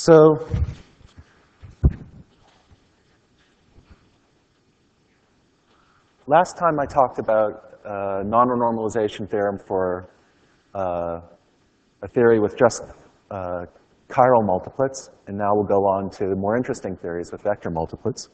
So last time I talked about non-renormalization theorem for a theory with just chiral multiplets, and now we'll go on to more interesting theories with vector multiplets.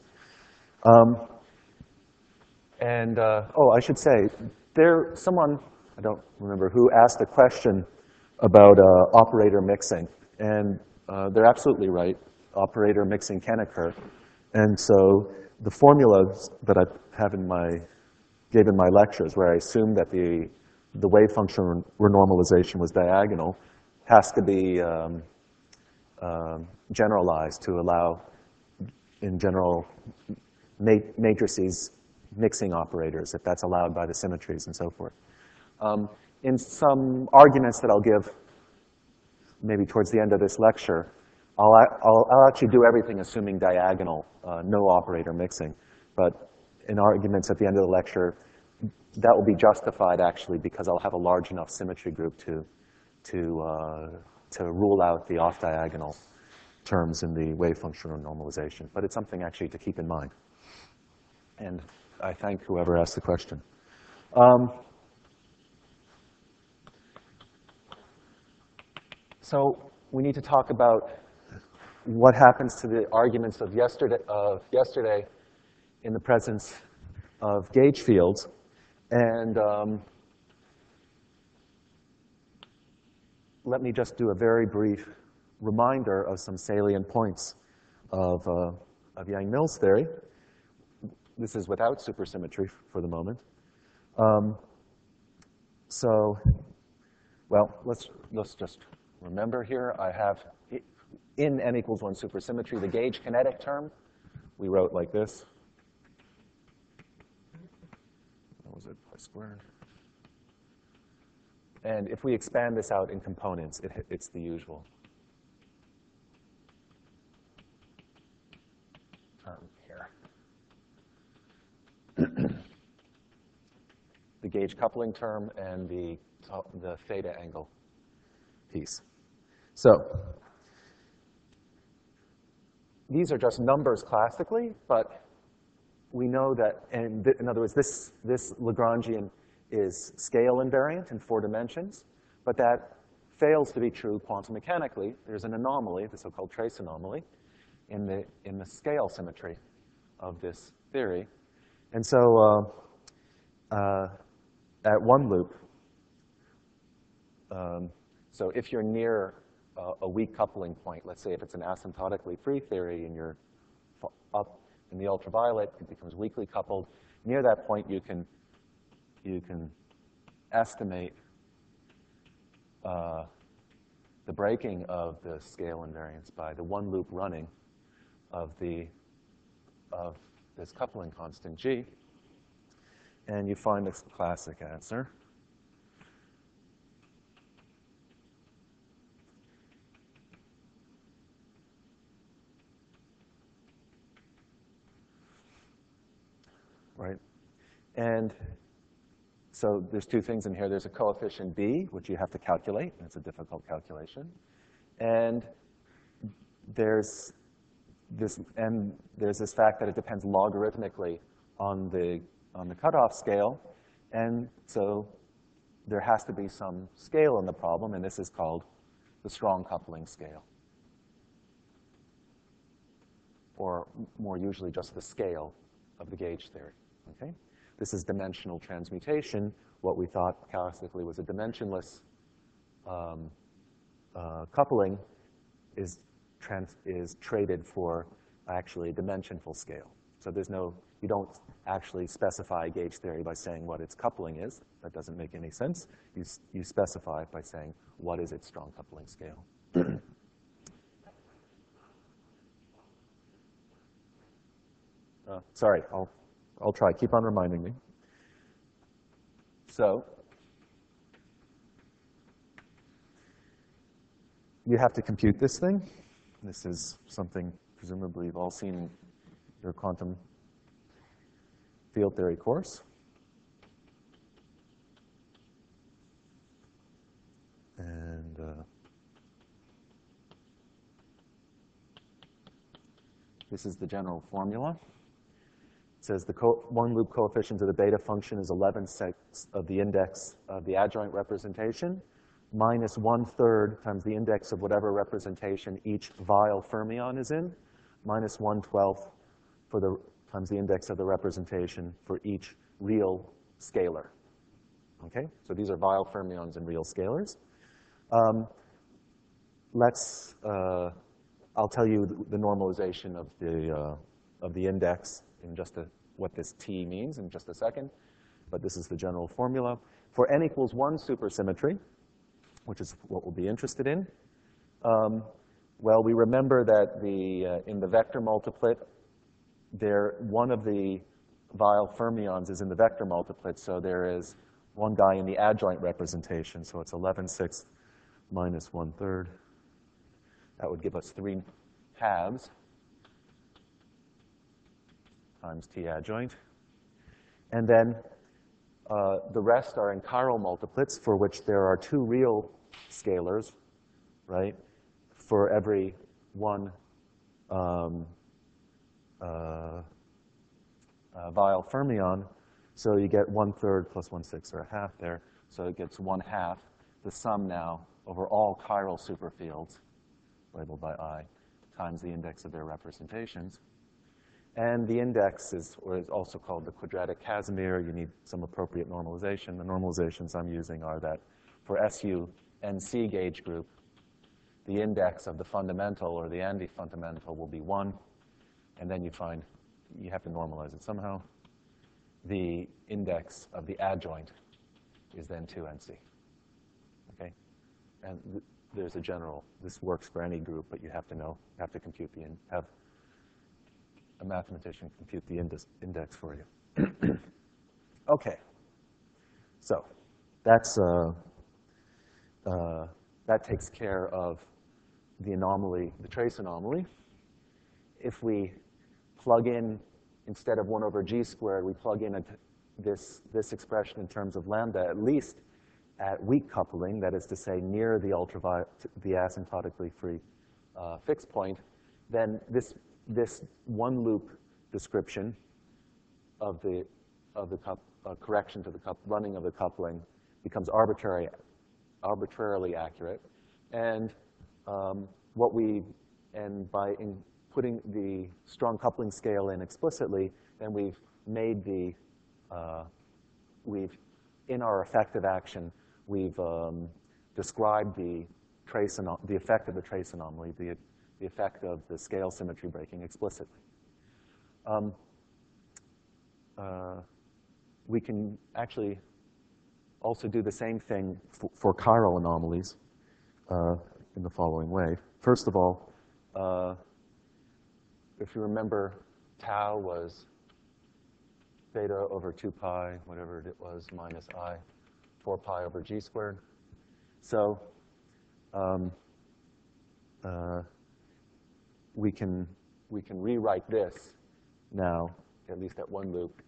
Oh, I should say, someone, I don't remember who, asked a question about operator mixing, and they're absolutely right. Operator mixing can occur, and so the formulas that I gave in my lectures, where I assumed that the wave function renormalization was diagonal, has to be generalized to allow, in general, matrices mixing operators, if that's allowed by the symmetries and so forth. In some arguments that I'll give maybe towards the end of this lecture, I'll actually do everything assuming diagonal, no operator mixing. But in arguments at the end of the lecture, that will be justified actually because I'll have a large enough symmetry group to rule out the off-diagonal terms in the wave function renormalization. But it's something actually to keep in mind. And I thank whoever asked the question. So we need to talk about what happens to the arguments of yesterday in the presence of gauge fields. And let me just do a very brief reminder of some salient points of Yang-Mills theory. This is without supersymmetry for the moment. Well, let's just remember here, I have in n equals 1 supersymmetry, the gauge kinetic term we wrote like this. What was it, pi squared? And if we expand this out in components, it's the usual term here. The gauge coupling term and the theta angle piece. So these are just numbers classically, but we know that, and in other words, this Lagrangian is scale invariant in 4 dimensions, but that fails to be true quantum mechanically. There's an anomaly, the so-called trace anomaly, in the scale symmetry of this theory. And so at one loop, so if you're near a weak coupling point, let's say if it's an asymptotically free theory and you're up in the ultraviolet, it becomes weakly coupled. Near that point, you can estimate the breaking of the scale invariance by the one loop running of this coupling constant G, and you find this classic answer. Right? And so there's 2 things in here. There's a coefficient B, which you have to calculate. It's a difficult calculation. And there's this fact that it depends logarithmically on the cutoff scale. And so there has to be some scale in the problem, and this is called the strong coupling scale. Or more usually just the scale of the gauge theory. Okay? This is dimensional transmutation. What we thought classically was a dimensionless coupling is traded for actually a dimensionful scale. So you don't actually specify gauge theory by saying what its coupling is. That doesn't make any sense. You specify it by saying what is its strong coupling scale. Sorry, I'll try. Keep on reminding me. So you have to compute this thing. This is something presumably you've all seen in your quantum field theory course. And This is the general formula. It says the one-loop coefficient of the beta function is 11/6 of the index of the adjoint representation minus 1/3 times the index of whatever representation each Weyl fermion is in, minus 1/12 times the index of the representation for each real scalar. Okay, so these are Weyl fermions and real scalars. I'll tell you the normalization of the index in just what this T means in just a second, but this is the general formula. For n equals 1 supersymmetry, which is what we'll be interested in, well, we remember that in the vector multiplet, one of the Weyl fermions is in the vector multiplet, so there is one guy in the adjoint representation, so it's 11/6 minus 1/3. That would give us 3 halves times T adjoint. And then the rest are in chiral multiplets, for which there are 2 real scalars, right, for every one Weyl fermion. So you get 1/3 plus 1/6, or a half there. So it gets 1/2, the sum now over all chiral superfields, labeled by I, times the index of their representations. And the index is also called the quadratic Casimir. You need some appropriate normalization. The normalizations I'm using are that for SU NC gauge group, the index of the fundamental or the anti-fundamental will be 1. And then you have to normalize it somehow. The index of the adjoint is then 2NC. Okay? And there's a general, this works for any group, but you have to compute have a mathematician compute the index for you. Okay. So that takes care of the anomaly, the trace anomaly. If we plug in, instead of 1 over g squared, we plug in this expression in terms of lambda, at least at weak coupling, that is to say near the asymptotically free fixed point, then this one loop description of the correction to the running of the coupling becomes arbitrarily accurate. And by putting the strong coupling scale in explicitly, then we've made in our effective action, we've described the effect of the trace anomaly, the effect of the scale symmetry breaking explicitly. We can actually also do the same thing for chiral anomalies in the following way. First of all, if you remember, tau was theta over 2 pi, whatever it was, minus I, 4 pi over g squared. So we can rewrite this now, at least at one loop,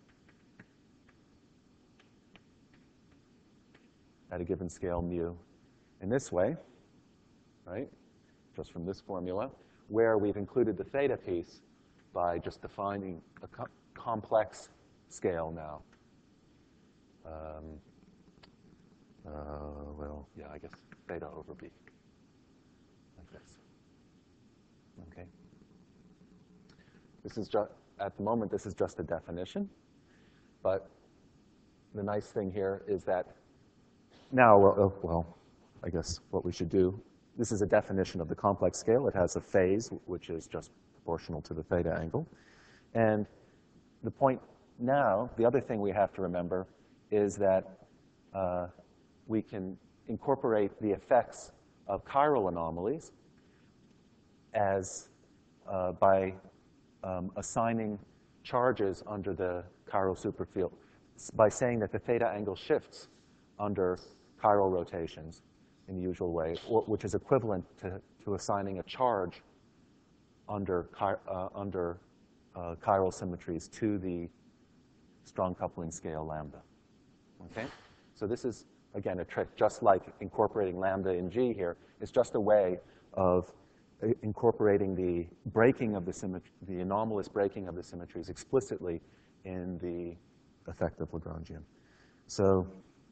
at a given scale mu in this way, right? Just from this formula, where we've included the theta piece by just defining a complex scale now. Well, yeah, I guess theta over b, like this. Okay. This is just, at the moment, this is just a definition. But the nice thing here is that now, well, I guess what we should do, this is a definition of the complex scale. It has a phase, which is just proportional to the theta angle. And the point now, the other thing we have to remember is that we can incorporate the effects of chiral anomalies as by assigning charges under the chiral superfield, by saying that the theta angle shifts under chiral rotations in the usual way, which is equivalent to assigning a charge under chiral symmetries to the strong coupling scale lambda. Okay? So this is, again, a trick, just like incorporating lambda in G here. It's just a way of incorporating the breaking of the symmetry, the anomalous breaking of the symmetries explicitly in the effective Lagrangian. So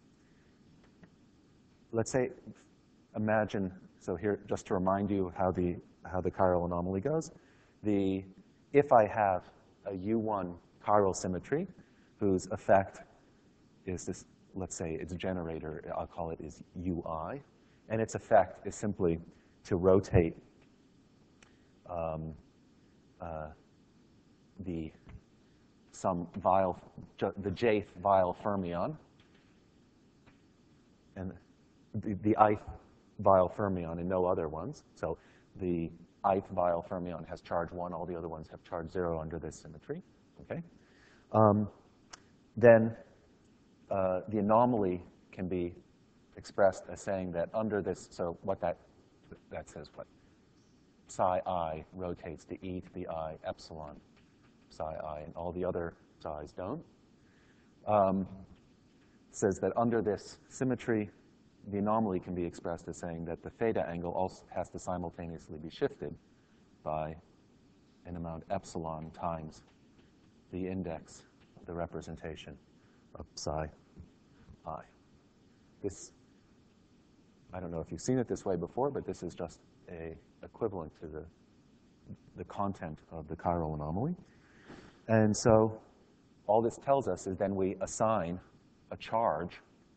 let's say, imagine, so here, just to remind you how the chiral anomaly goes, if I have a U1 chiral symmetry whose effect is this, let's say its generator, I'll call it is UI, and its effect is simply to rotate the jth Weyl fermion, and the ith Weyl fermion and no other ones. So the ith Weyl fermion has charge 1, all the other ones have charge 0 under this symmetry. Okay? Then the anomaly can be expressed as saying that under this, so what that says what? Psi I rotates to e to the I epsilon psi I, and all the other psi's don't. Says that under this symmetry, the anomaly can be expressed as saying that the theta angle also has to simultaneously be shifted by an amount epsilon times the index of the representation of psi I. This, I don't know if you've seen it this way before, but this is just a equivalent to the content of the chiral anomaly. And so all this tells us is then we assign a charge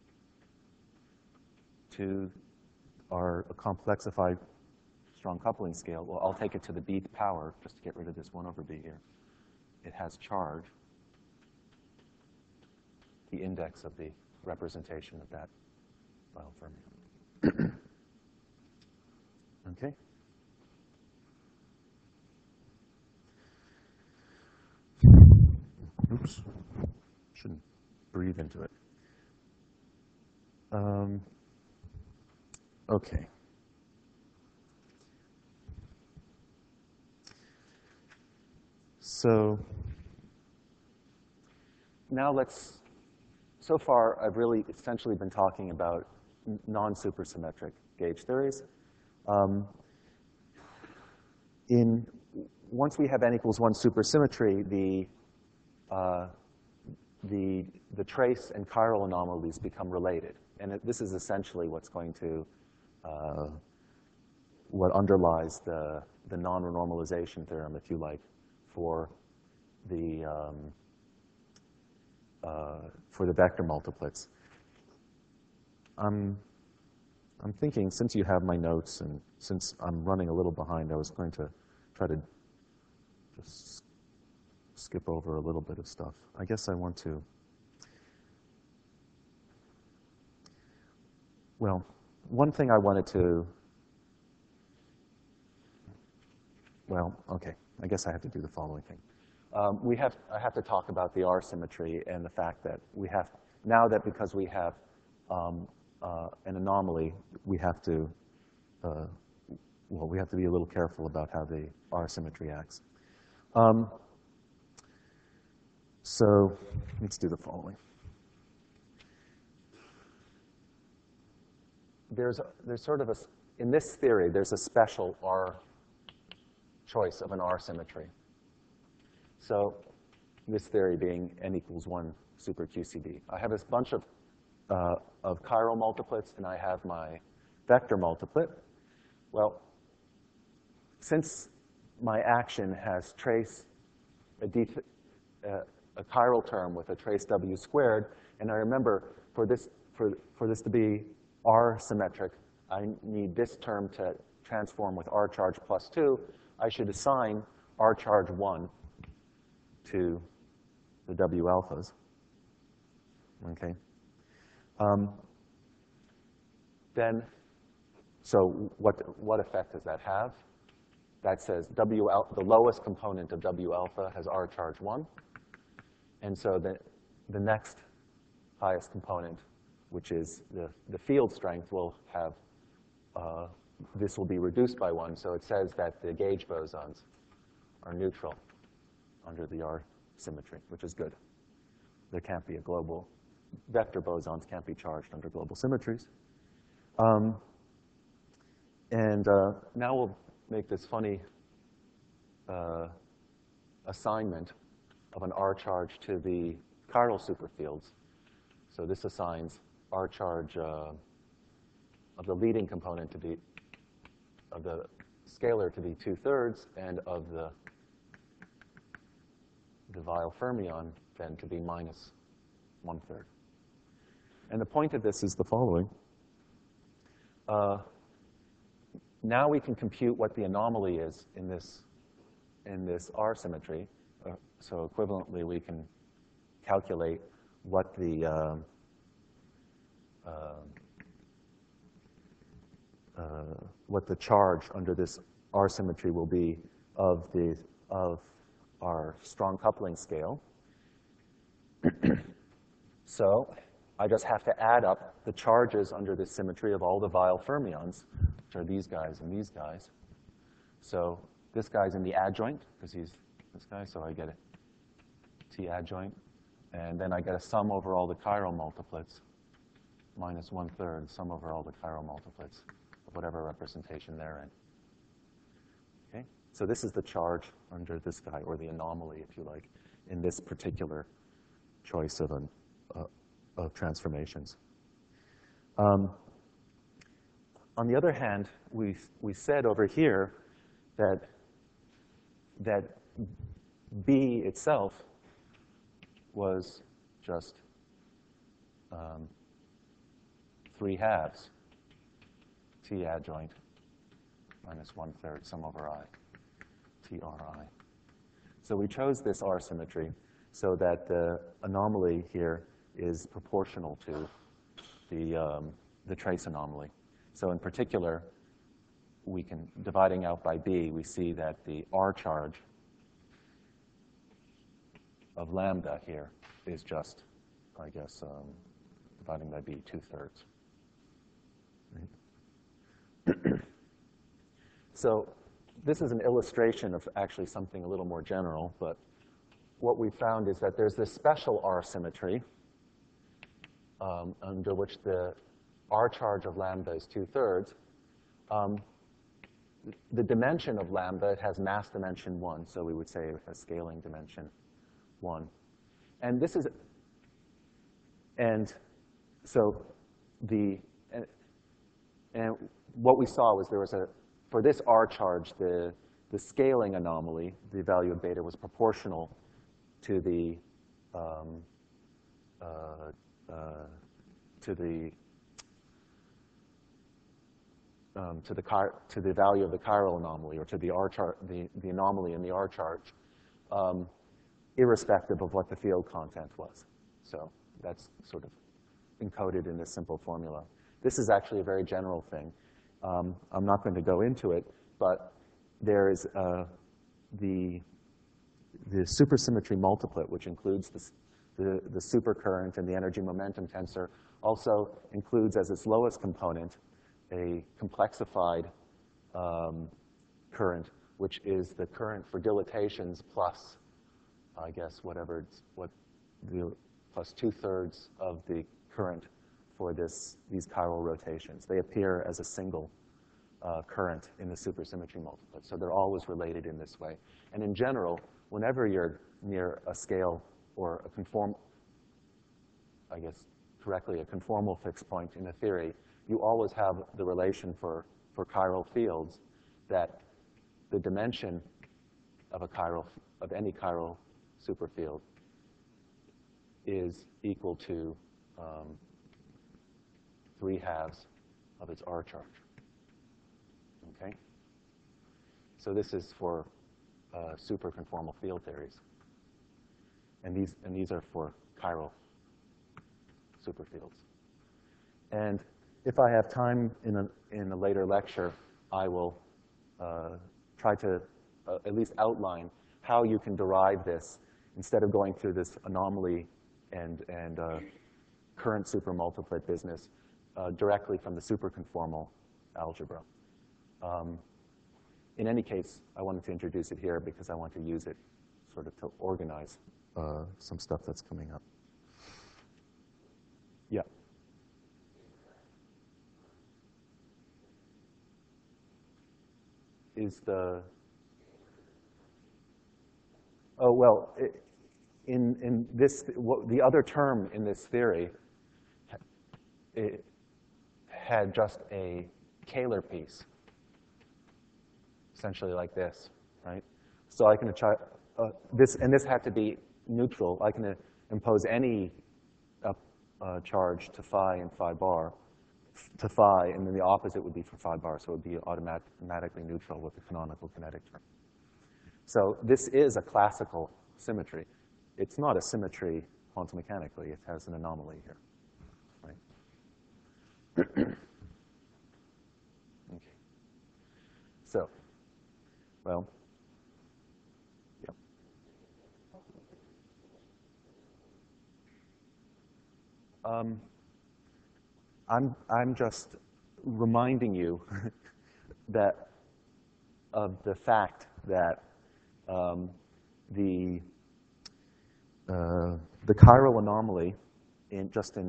to our complexified strong coupling scale. Well, I'll take it to the bth power just to get rid of this 1 over b here. It has charge, the index of the representation of that Weyl fermion. Okay? Oops. Shouldn't breathe into it. Okay. So now so far I've really essentially been talking about non-supersymmetric gauge theories. Once we have n equals 1 supersymmetry, the trace and chiral anomalies become related. And this is essentially what's going to, what underlies the non-renormalization theorem, if you like, for the vector multiplets. I'm thinking, since you have my notes and since I'm running a little behind, I was going to try to just skip over a little bit of stuff. I guess I want to, well, one thing I wanted to, well, okay, I guess I have to do the following thing. I have to talk about the R symmetry and the fact that we have, now that because we have an anomaly, we have to, well, we have to be a little careful about how the R symmetry acts. So let's do the following. There's sort of in this theory, there's a special R choice of an R symmetry. So this theory being n equals 1 super QCD. I have this bunch of chiral multiplets, and I have my vector multiplet. Well, since my action has trace a chiral term with a trace w squared, and I remember for this to be R symmetric, I need this term to transform with R charge plus 2. I should assign R charge 1 to the W alphas. Okay. Then, so what effect does that have? That says the lowest component of W alpha has R charge 1. And so the next highest component, which is the field strength, will have, this will be reduced by 1. So it says that the gauge bosons are neutral under the R symmetry, which is good. There can't be a global, vector bosons can't be charged under global symmetries. Now make this funny assignment of an R charge to the chiral superfields. So this assigns R charge of the leading component to be, of the scalar to be 2/3, and of the Weyl fermion then to be minus 1/3. And the point of this is the following. Now we can compute what the anomaly is in this R symmetry. So equivalently, we can calculate what the charge under this R symmetry will be of our strong coupling scale. So I just have to add up the charges under this symmetry of all the Weyl fermions, which are these guys and these guys. So this guy's in the adjoint, because he's this guy, so I get a T adjoint. And then I get a sum over all the chiral multiplets, minus 1/3, sum over all the chiral multiplets of whatever representation they're in. Okay? So this is the charge under this guy, or the anomaly, if you like, in this particular choice of transformations. On the other hand, we said over here that B itself was just 3/2 T adjoint minus 1/3 sum over I, TRI. So we chose this R symmetry so that the anomaly here is proportional to the trace anomaly. So in particular, we can, dividing out by B, we see that the R charge of lambda here is just, I guess, dividing by B, 2/3. Right? So this is an illustration of actually something a little more general, but what we found is that there's this special R symmetry under which the R charge of lambda is 2/3. The dimension of lambda, it has mass dimension 1, so we would say it has scaling dimension 1. And this is, and so and what we saw was there was for this R charge, the scaling anomaly, the value of beta was proportional to the value of the chiral anomaly, or to the R chart, the anomaly in the R charge, irrespective of what the field content was. So that's sort of encoded in this simple formula. This is actually a very general thing. I'm not going to go into it, but there is the supersymmetry multiplet, which includes the supercurrent and the energy momentum tensor, also includes as its lowest component a complexified current, which is the current for dilatations plus, I guess, plus 2/3 of the current for these chiral rotations. They appear as a single current in the supersymmetry multiplet. So they're always related in this way. And in general, whenever you're near a scale or a conformal fixed point in a theory, you always have the relation for chiral fields that the dimension of any chiral superfield is equal to 3/2 of its R charge. Okay? So this is for superconformal field theories. And these are for chiral superfields. And if I have time in a later lecture, I will try to at least outline how you can derive this instead of going through this anomaly and current supermultiplet business directly from the superconformal algebra. In any case, I wanted to introduce it here because I want to use it sort of to organize some stuff that's coming up. Yeah. is the, oh, well, in this, the other term in this theory, it had just a Kähler piece, essentially like this, right? So I can try this, and this had to be neutral. I can impose any charge to phi and phi bar, to phi, and then the opposite would be for phi bar, so it would be automatically neutral with the canonical kinetic term. So this is a classical symmetry. It's not a symmetry quantum mechanically. It has an anomaly here, right? Okay. So, well, yeah. I'm just reminding you that of the fact that the chiral anomaly in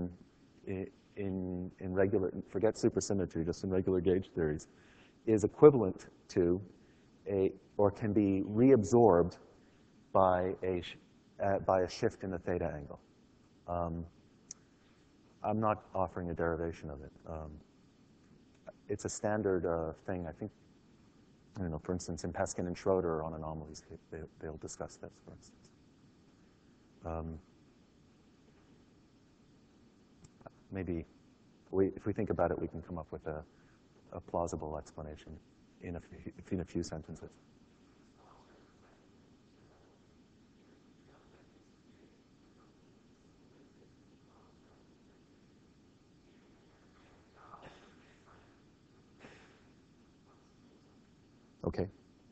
regular, forget supersymmetry, just in regular gauge theories, is equivalent to or can be reabsorbed by a shift in the theta angle. I'm not offering a derivation of it. It's a standard thing. I think, I don't know, for instance, in Peskin and Schroeder on anomalies, they'll discuss this, for instance. Maybe if we think about it, we can come up with a plausible explanation in a few sentences. Okay.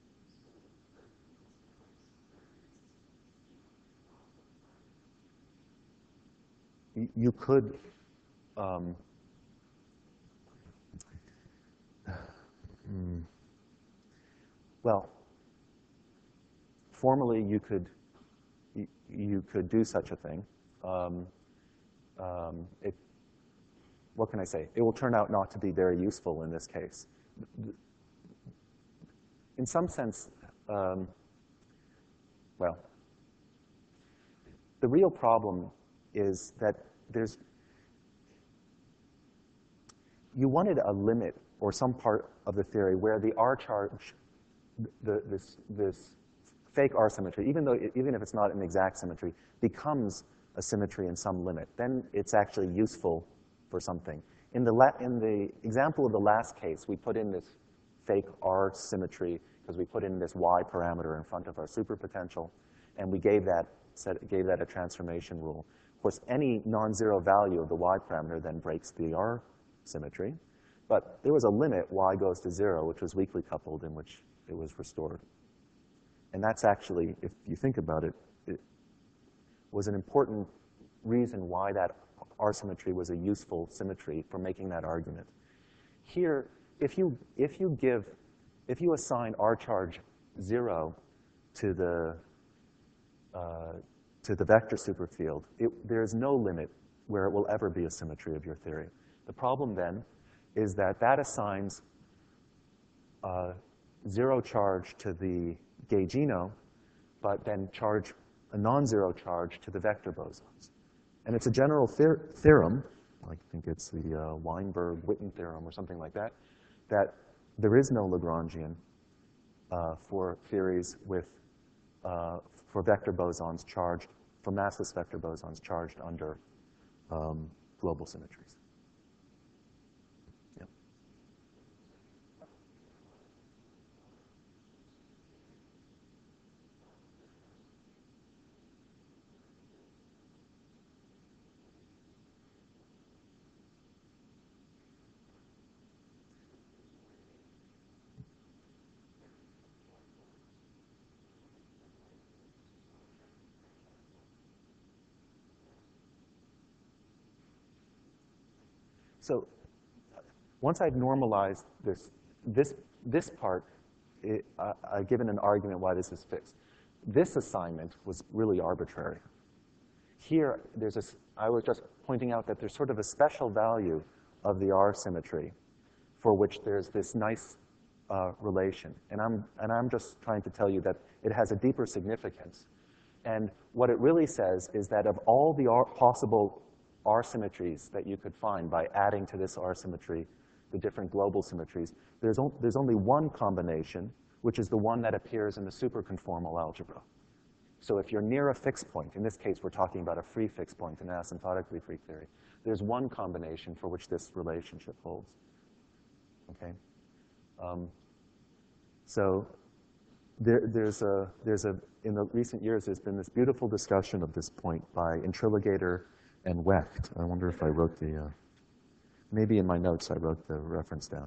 You could well, formally you could do such a thing. What can I say? It will turn out not to be very useful in this case. In some sense, well, the real problem is that you wanted a limit or some part of the theory where the R charge, this fake R symmetry, even if it's not an exact symmetry, becomes a symmetry in some limit. Then it's actually useful for something. In the example of the last case, we put in this fake R symmetry because we put in this Y parameter in front of our superpotential, and we gave that a transformation rule. Of course, any non-zero value of the Y parameter then breaks the R symmetry. But there was a limit, Y goes to 0, which was weakly coupled, in which it was restored. And that's actually, if you think about it, it was an important reason why that R symmetry was a useful symmetry for making that argument. Here, if you assign R charge 0 to the vector superfield, there's no limit where it will ever be a symmetry of your theory. The problem then is that assigns 0 charge to the gaugino, but then a non-zero charge to the vector bosons. And it's a general theorem, I think it's the Weinberg-Witten theorem or something like that, that there is no Lagrangian for theories with, for vector bosons charged, for massless vector bosons charged under global symmetries. Yeah. So once I've normalized this part, I've given an argument why this is fixed. This assignment was really arbitrary. Here, I was just pointing out that there's sort of a special value of the R symmetry for which there's this nice relation. And I'm just trying to tell you that it has a deeper significance. And what it really says is that of all the possible R symmetries that you could find by adding to this R symmetry the different global symmetries, there's only one combination, which is the one that appears in the superconformal algebra. So if you're near a fixed point, in this case we're talking about a free fixed point in asymptotically free theory, there's one combination for which this relationship holds. Okay? So in the recent years, there's been this beautiful discussion of this point by Intrigligator and Wecht. I wonder if I wrote the, maybe in my notes I wrote the reference down.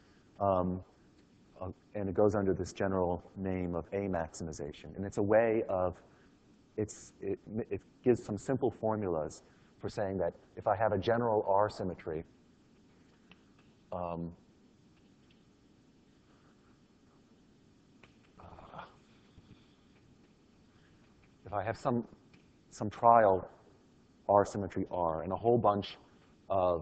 And it goes under this general name of A maximization. And it's a way of, it gives some simple formulas for saying that if I have a general R symmetry, if I have some trial R symmetry R and a whole bunch of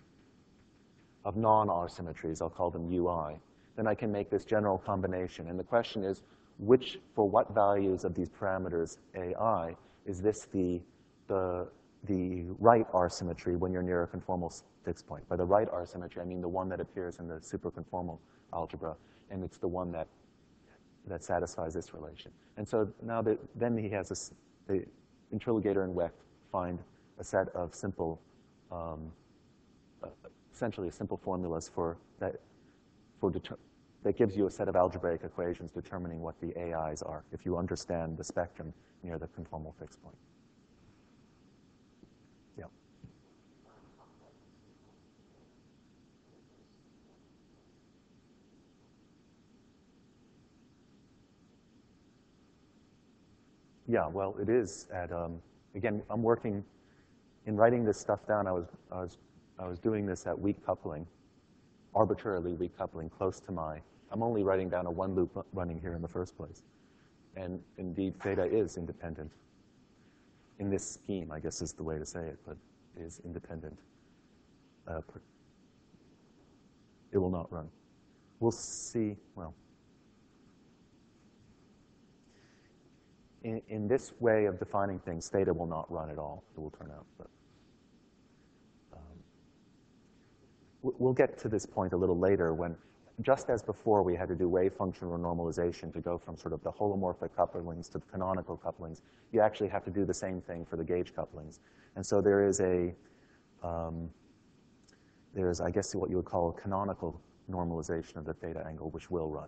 non-R symmetries, I'll call them UI, then I can make this general combination. And the question is, for what values of these parameters AI is this the right R symmetry when you're near a conformal fixed point? By the right R symmetry, I mean the one that appears in the superconformal algebra, and it's the one that satisfies this relation. And so now then he has the Intrigligator and Wecht find a set of simple, essentially simple formulas that gives you a set of algebraic equations determining what the AIs are if you understand the spectrum near the conformal fixed point. Yeah. Yeah, well, it is at, again, I'm working, in writing this stuff down, I was doing this at weak coupling, arbitrarily weak coupling close to I'm only writing down a one loop running here in the first place. And indeed, theta is independent. In this scheme, I guess is the way to say it, but is independent. It will not run. We'll see, well. In this way of defining things, theta will not run at all, it will turn out. But we'll get to this point a little later when, just as before we had to do wave function normalization to go from sort of the holomorphic couplings to the canonical couplings, you actually have to do the same thing for the gauge couplings. And so there's, I guess, what you would call a canonical normalization of the theta angle, which will run.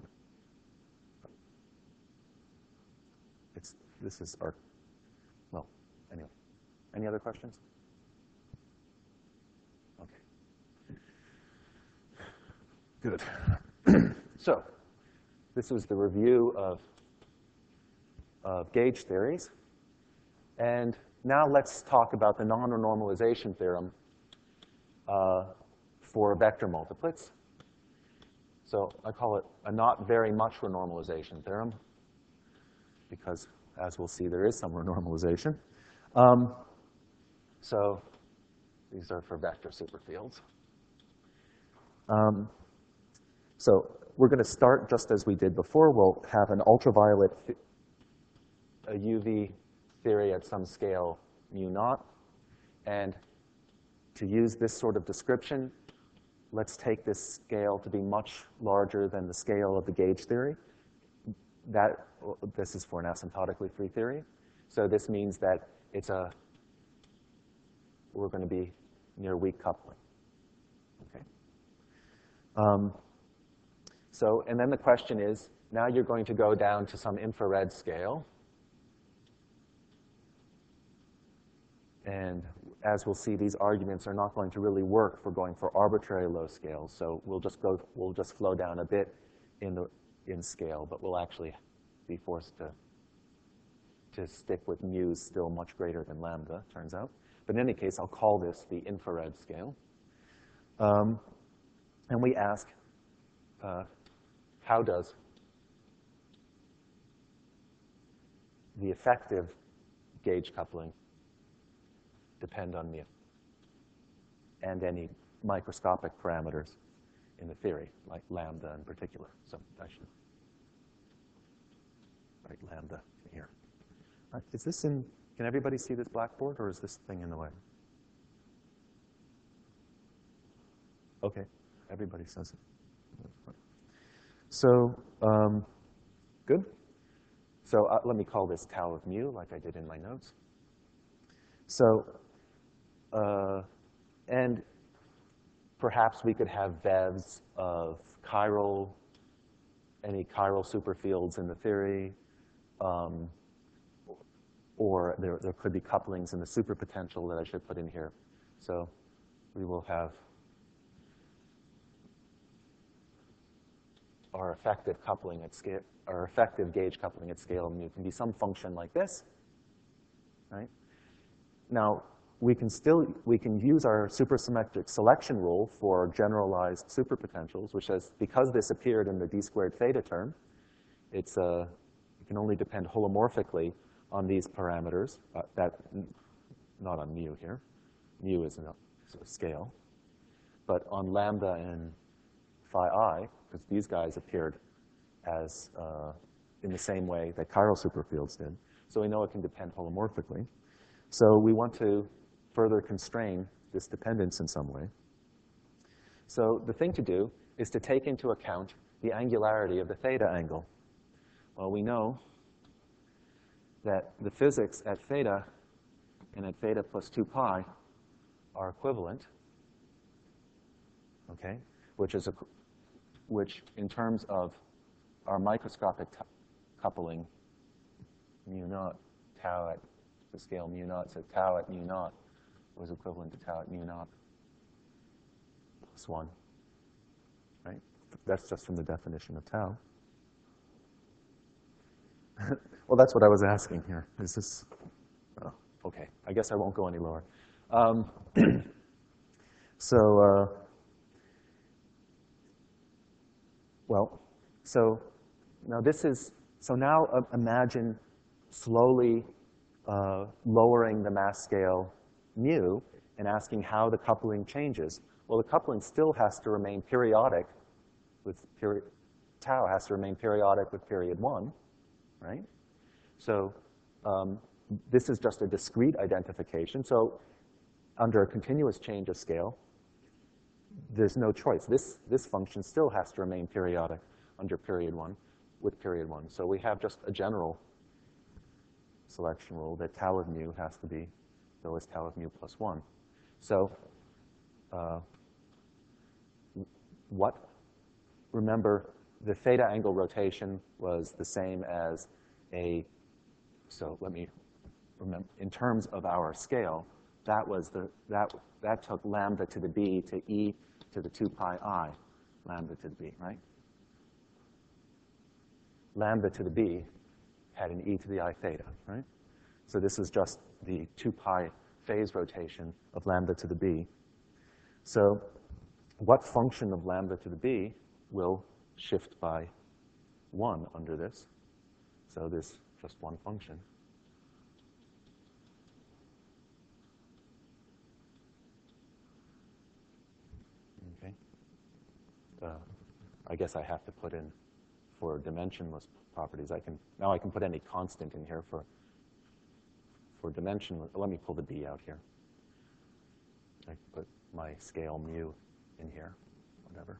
This is our, well, anyway. Any other questions? Okay. Good. So this was the review of gauge theories. And now let's talk about the non-renormalization theorem for vector multiplets. So I call it a not very much renormalization theorem, because as we'll see, there is some renormalization. So these are for vector superfields. So we're going to start just as we did before. We'll have an ultraviolet, a UV theory at some scale mu naught. And to use this sort of description, let's take this scale to be much larger than the scale of the gauge theory. This is for an asymptotically free theory. So this means that we're going to be near weak coupling. Okay. And then the question is, now you're going to go down to some infrared scale. And as we'll see, these arguments are not going to really work for going for arbitrary low scales. So we'll just flow down a bit in scale, but we'll actually be forced to stick with mu's still much greater than lambda, turns out. But in any case, I'll call this the infrared scale. And we ask, how does the effective gauge coupling depend on mu and any microscopic parameters in the theory, like lambda in particular. So I should write lambda here. Is this in, can everybody see this blackboard, or is this thing in the way? Okay, everybody says it. So, good. So let me call this tau of mu, like I did in my notes. So, and perhaps we could have vevs of chiral, any chiral superfields in the theory, or there could be couplings in the superpotential that I should put in here. So we will have our effective coupling at scale, our effective gauge coupling at scale mu can be some function like this, right? Now, we can use our supersymmetric selection rule for generalized superpotentials, which says because this appeared in the d squared theta term, it can only depend holomorphically on these parameters, not on mu here. Mu is a scale. But on lambda and phi I, because these guys appeared as in the same way that chiral superfields did. So we know it can depend holomorphically. So we want to further constrain this dependence in some way. So the thing to do is to take into account the angularity of the theta angle. Well, we know that the physics at theta and at theta plus 2 pi are equivalent, okay, which in terms of our microscopic coupling, mu naught, tau at the scale mu naught, so tau at mu naught was equivalent to tau at mu naught plus 1, right? That's just from the definition of tau. Well, that's what I was asking here. Is this, oh, okay, I guess I won't go any lower. So now this is, so now imagine slowly lowering the mass scale mu and asking how the coupling changes. Well, the coupling still has to remain periodic with tau has to remain periodic with period 1, right? So this is just a discrete identification. So under a continuous change of scale, there's no choice. This function still has to remain periodic under period 1 with period 1. So we have just a general selection rule that tau of mu has to be though as tau of mu plus 1. So remember, the theta angle rotation was the same as so let me remember, in terms of our scale, that took lambda to the b to e to the 2 pi I, lambda to the b, right? Lambda to the b had an e to the I theta, right? So this is just the 2 pi phase rotation of lambda to the b. So what function of lambda to the b will shift by 1 under this? So there's just one function. Okay. I guess I have to put in for dimensionless properties. Now I can put any constant in here for dimensionless. Let me pull the b out here. I can put my scale mu in here, whatever.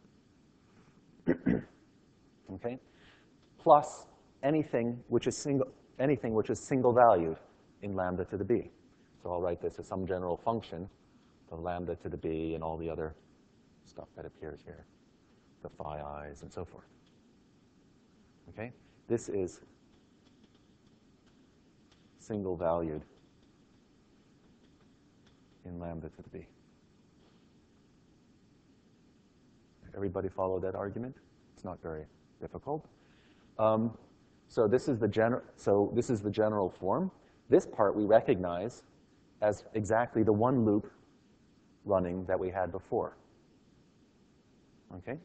Okay. Plus anything which is single valued in lambda to the b. So I'll write this as some general function of lambda to the b and all the other stuff that appears here, the phi i's and so forth. Okay? This is single valued in lambda to the b. Everybody follow that argument? It's not very difficult. So this is the general form. This part we recognize as exactly the one loop running that we had before. Okay?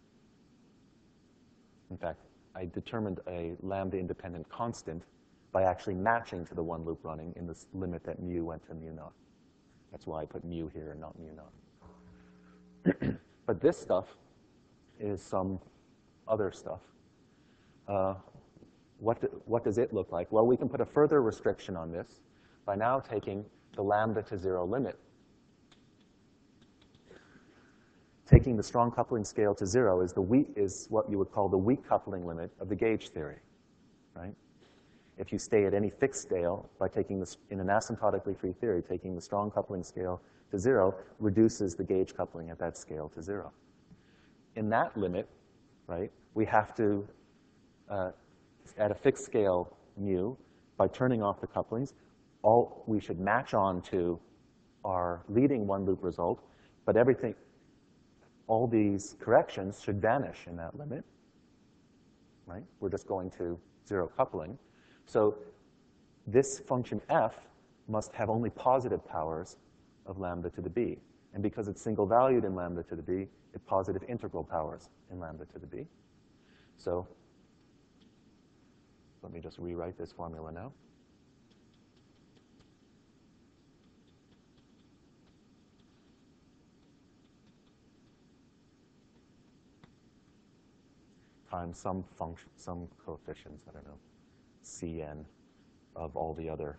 In fact, I determined a lambda independent constant by actually matching to the one loop running in this limit that mu went to mu naught. That's why I put mu here and not mu naught. But this stuff is some other stuff. What does it look like? Well, we can put a further restriction on this by now taking the lambda to 0 limit. Taking the strong coupling scale to 0 is what you would call the weak coupling limit of the gauge theory, right? If you stay at any fixed scale, by taking this in an asymptotically free theory, taking the strong coupling scale to 0 reduces the gauge coupling at that scale to 0. In that limit, right, we have to, at a fixed scale mu, by turning off the couplings, we should match on to our leading one-loop result, but all these corrections should vanish in that limit, right? We're just going to 0 coupling. So this function f must have only positive powers of lambda to the b. And because it's single-valued in lambda to the b, it positive integral powers in lambda to the b. So let me just rewrite this formula now. Times some function, some coefficients, I don't know, Cn of all the other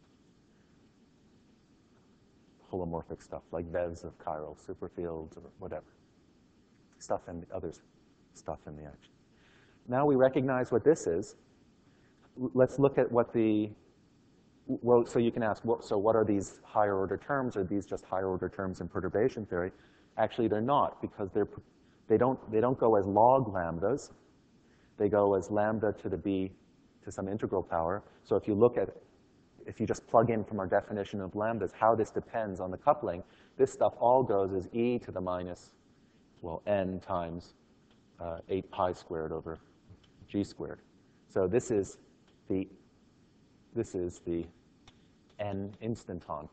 holomorphic stuff, like VEVs of chiral superfields or whatever, stuff and other stuff in the action. Now we recognize what this is. Let's look at what well, so you can ask, so what are these higher order terms? Are these just higher order terms in perturbation theory? Actually, they're not, because they don't go as log lambdas. They go as lambda to the b to some integral power. So if you just plug in from our definition of lambdas how this depends on the coupling, this stuff all goes as e to the minus, well, n times 8 pi squared over g squared. So this is the n instanton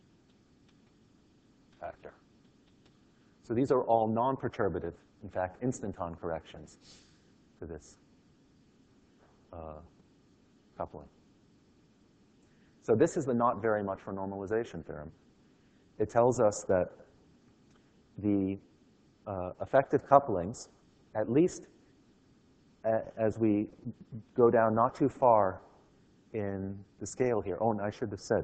factor. So these are all non-perturbative, in fact, instanton corrections to this coupling. So this is the not very much for normalization theorem. It tells us that the effective couplings, at least as we go down not too far in the scale here. Oh, and I should have said,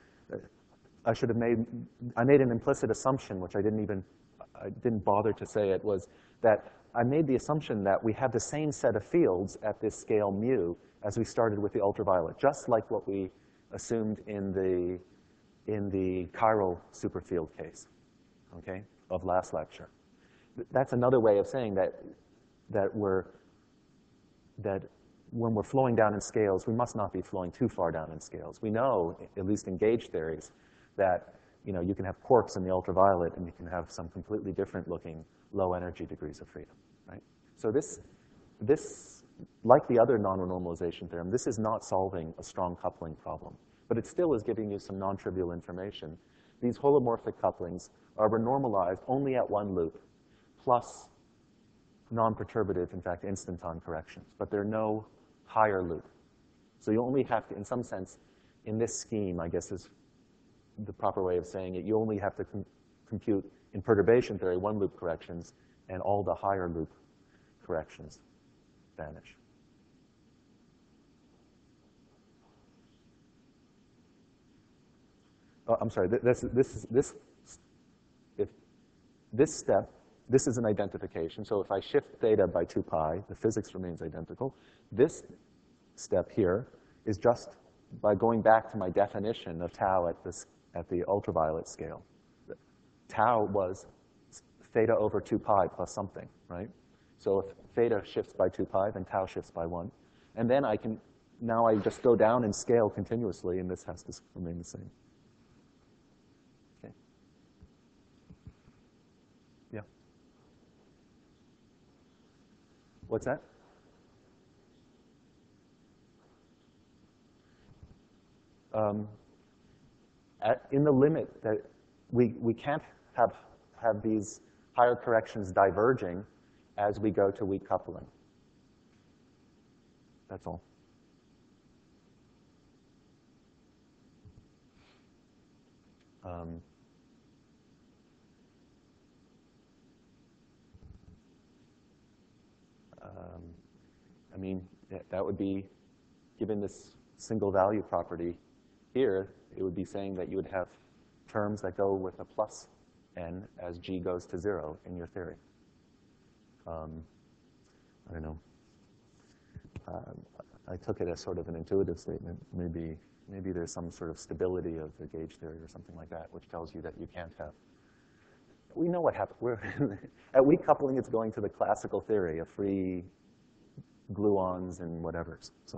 I made an implicit assumption, which I didn't bother to say it, was that I made the assumption that we have the same set of fields at this scale mu as we started with the ultraviolet, just like what we assumed in the chiral superfield case, okay, of last lecture. That's another way of saying that when we're flowing down in scales, we must not be flowing too far down in scales. We know, at least in gauge theories, that you can have quarks in the ultraviolet and you can have some completely different looking low energy degrees of freedom, right? So this, like the other non-renormalization theorem, this is not solving a strong coupling problem, but it still is giving you some non-trivial information. These holomorphic couplings are renormalized only at one loop, plus non-perturbative, in fact, instanton corrections, but there are no higher loop. So you only have to, in some sense, in this scheme, I guess is the proper way of saying it, you only have to compute in perturbation theory one loop corrections, and all the higher loop corrections vanish. Oh, I'm sorry. This step, this is an identification. So if I shift theta by 2 pi, the physics remains identical. This step here is just by going back to my definition of tau at the ultraviolet scale. Tau was theta over 2 pi plus something, right? So if theta shifts by 2 pi, then tau shifts by 1. And then now I just go down in scale continuously, and this has to remain the same. Okay. Yeah. What's that? In the limit that we can't have these higher corrections diverging as we go to weak coupling. That's all. I mean, that would be, given this single value property here, it would be saying that you would have terms that go with a plus n as g goes to 0 in your theory. I don't know. I took it as sort of an intuitive statement. Maybe there's some sort of stability of the gauge theory or something like that, which tells you that you can't have. We know what happened. At weak coupling, it's going to the classical theory of free gluons and whatever. So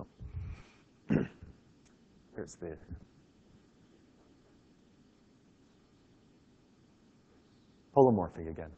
here's the holomorphy again.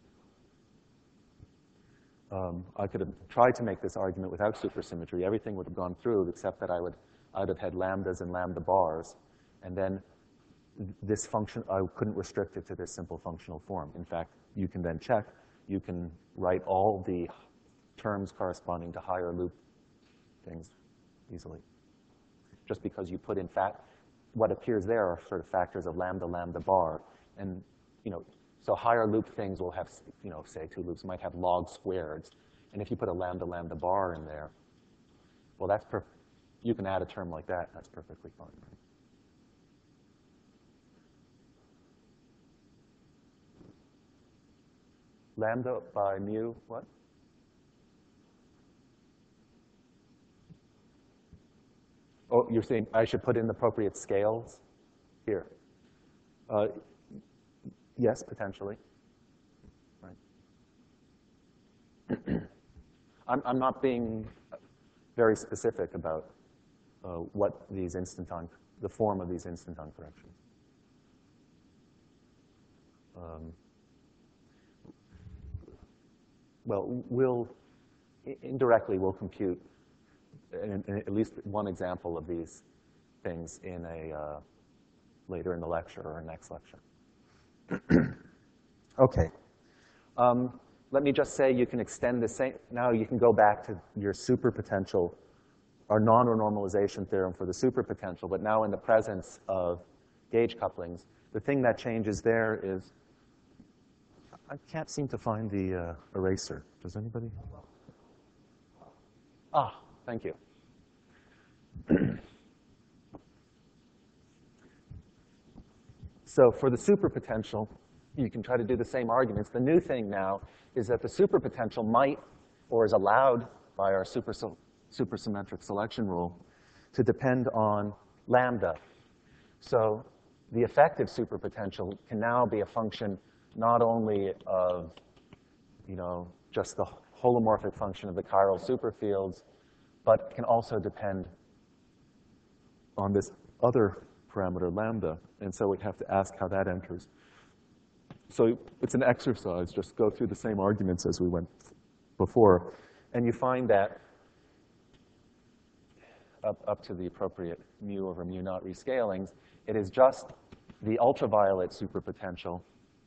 I could have tried to make this argument without supersymmetry. Everything would have gone through, except that I'd have had lambdas and lambda bars, and then this function, I couldn't restrict it to this simple functional form. In fact, you can then check. You can write all the terms corresponding to higher loop things easily. Just because you put in fact, what appears there are sort of factors of lambda, lambda bar. And, so higher loop things will have, say 2 loops might have log squareds. And if you put a lambda, lambda bar in there, well, that's you can add a term like that. That's perfectly fine. Lambda by mu, what? Oh, you're saying I should put in the appropriate scales here? Yes, potentially. Right. I'm not being very specific about what these the form of these instanton corrections. Well, indirectly, we'll compute at least one example of these things in later in the lecture or next lecture. Okay. Let me just say you can extend the same. Now you can go back to your superpotential, our non-renormalization theorem for the superpotential, but now in the presence of gauge couplings, the thing that changes there is, I can't seem to find the eraser. Does anybody? Ah, thank you. So for the superpotential, you can try to do the same arguments. The new thing now is that the superpotential might, or is allowed by our supersymmetric selection rule, to depend on lambda. So the effective superpotential can now be a function not only of, just the holomorphic function of the chiral superfields, but can also depend on this other parameter, lambda. And so we'd have to ask how that enters. So it's an exercise. Just go through the same arguments as we went before. And you find that up to the appropriate mu over mu naught rescalings, it is just the ultraviolet superpotential.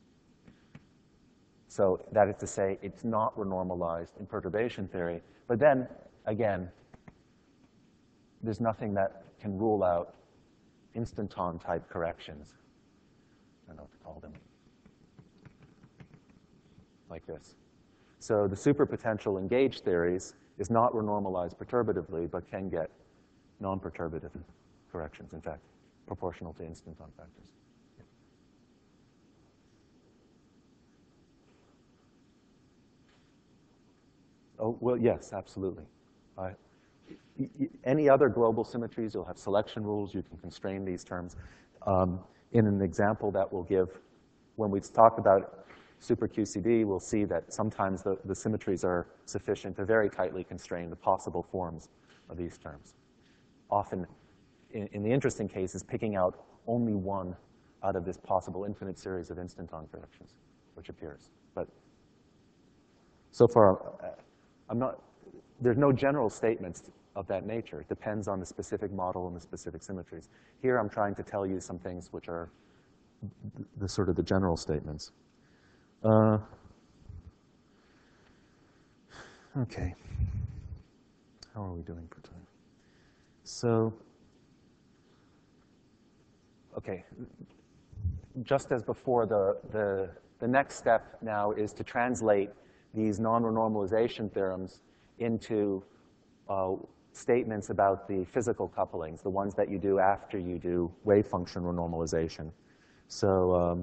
So that is to say, it's not renormalized in perturbation theory. But then, again, there's nothing that can rule out instanton-type corrections. I don't know what to call them. Like this. So the superpotential in gauge theories is not renormalized perturbatively, but can get non-perturbative corrections, in fact, proportional to instanton factors. Oh, well, yes, absolutely. Any other global symmetries, you'll have selection rules. You can constrain these terms. In an example that we'll give, when we talk about super QCD, we'll see that sometimes the symmetries are sufficient to very tightly constrain the possible forms of these terms. Often, in the interesting cases, picking out only one out of this possible infinite series of instanton corrections, which appears. But so far, there's no general statements of that nature. It depends on the specific model and the specific symmetries. Here, I'm trying to tell you some things which are the sort of the general statements. Okay. How are we doing for time? So, okay. Just as before, the next step now is to translate these non-renormalization theorems into statements about the physical couplings, the ones that you do after you do wave function renormalization. So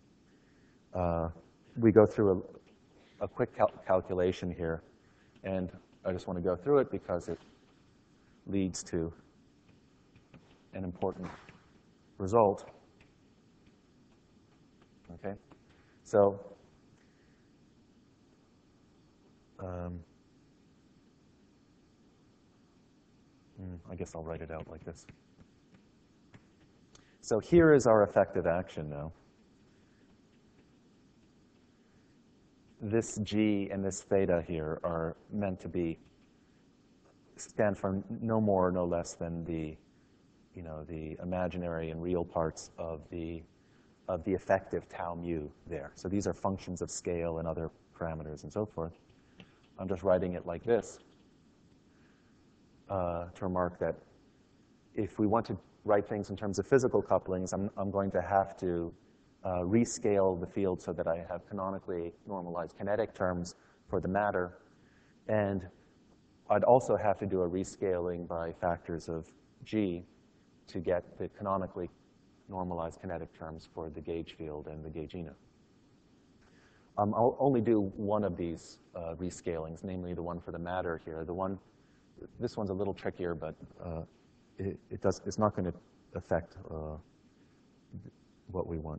we go through a quick calculation here, and I just want to go through it because it leads to an important result. Okay, so I guess I'll write it out like this. So here is our effective action now. This G and this theta here are meant to stand for no more or no less than the imaginary and real parts of the effective tau mu there. So these are functions of scale and other parameters and so forth. I'm just writing it like this to remark that if we want to write things in terms of physical couplings, I'm going to have to rescale the field so that I have canonically normalized kinetic terms for the matter. And I'd also have to do a rescaling by factors of G to get the canonically normalized kinetic terms for the gauge field and the gaugina. I'll only do one of these rescalings, namely the one for the matter here. This one's a little trickier, but it's not going to affect what we want.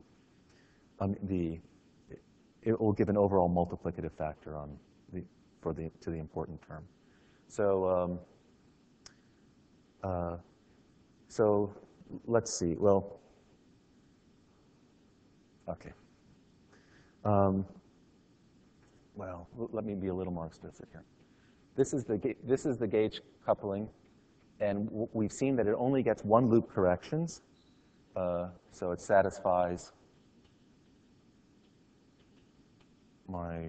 It will give an overall multiplicative factor to the important term. So so let's see. Well, okay. Well, let me be a little more explicit here. This is the gauge coupling, and we've seen that it only gets one loop corrections, so it satisfies my.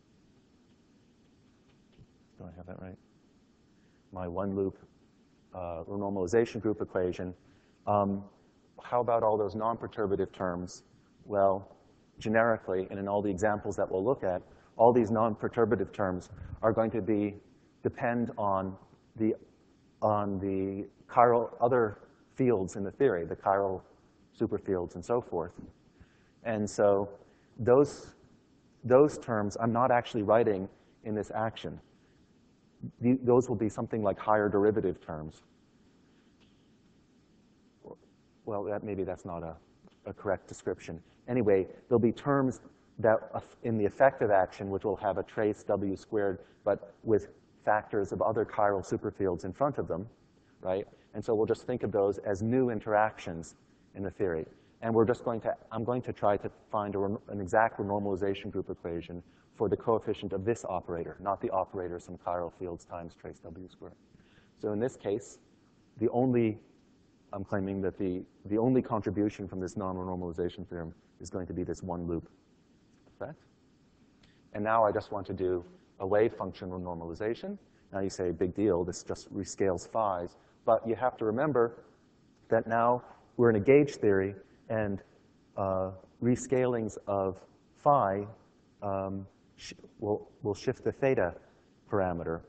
Do I have that right? My one loop renormalization group equation. How about all those non-perturbative terms? Well, generically, and in all the examples that we'll look at, all these non-perturbative terms are going to depend on the chiral other fields in the theory, the chiral superfields and so forth. And so those terms I'm not actually writing in this action. Those will be something like higher derivative terms. Well, maybe that's not a correct description. Anyway, there'll be terms that in the effective action, which will have a trace W squared, but with factors of other chiral superfields in front of them, right? And so we'll just think of those as new interactions in the theory. And I'm going to try to find an exact renormalization group equation for the coefficient of this operator, not the operator some chiral fields times trace W squared. So in this case, I'm claiming that the only contribution from this non-renormalization theorem is going to be this one loop effect. And now I just want to do a wave function renormalization. Now you say, big deal, this just rescales phis. But you have to remember that now we're in a gauge theory, and rescalings of phi will shift the theta parameter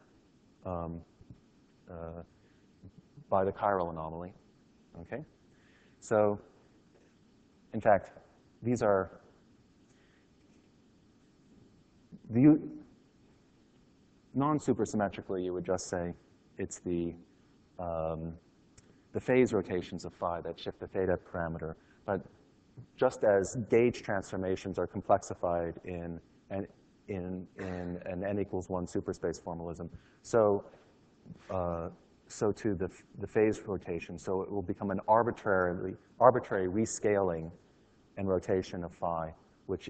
by the chiral anomaly. Okay? So, in fact, these are non-supersymmetrically, you would just say it's the phase rotations of phi that shift the theta parameter. But just as gauge transformations are complexified in an n equals 1 superspace formalism, so to the phase rotation. So it will become an arbitrary rescaling and rotation of phi, which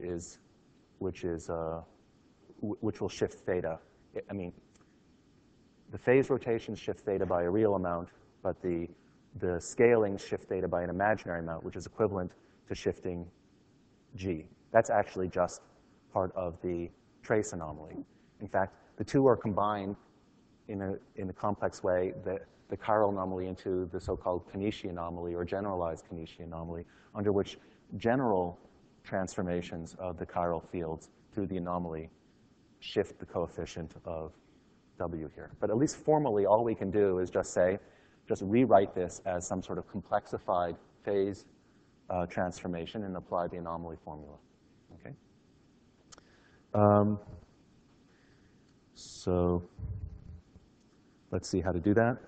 will shift theta. I mean, the phase rotations shift theta by a real amount, but the scalings shift theta by an imaginary amount, which is equivalent to shifting G. That's actually just part of the trace anomaly. In fact, the two are combined in a complex way, the chiral anomaly into the so-called Kanishi anomaly or generalized Kanishi anomaly, under which general transformations of the chiral fields through the anomaly shift the coefficient of W here. But at least formally, all we can do is just say, just rewrite this as some sort of complexified phase transformation and apply the anomaly formula. Okay. So let's see how to do that.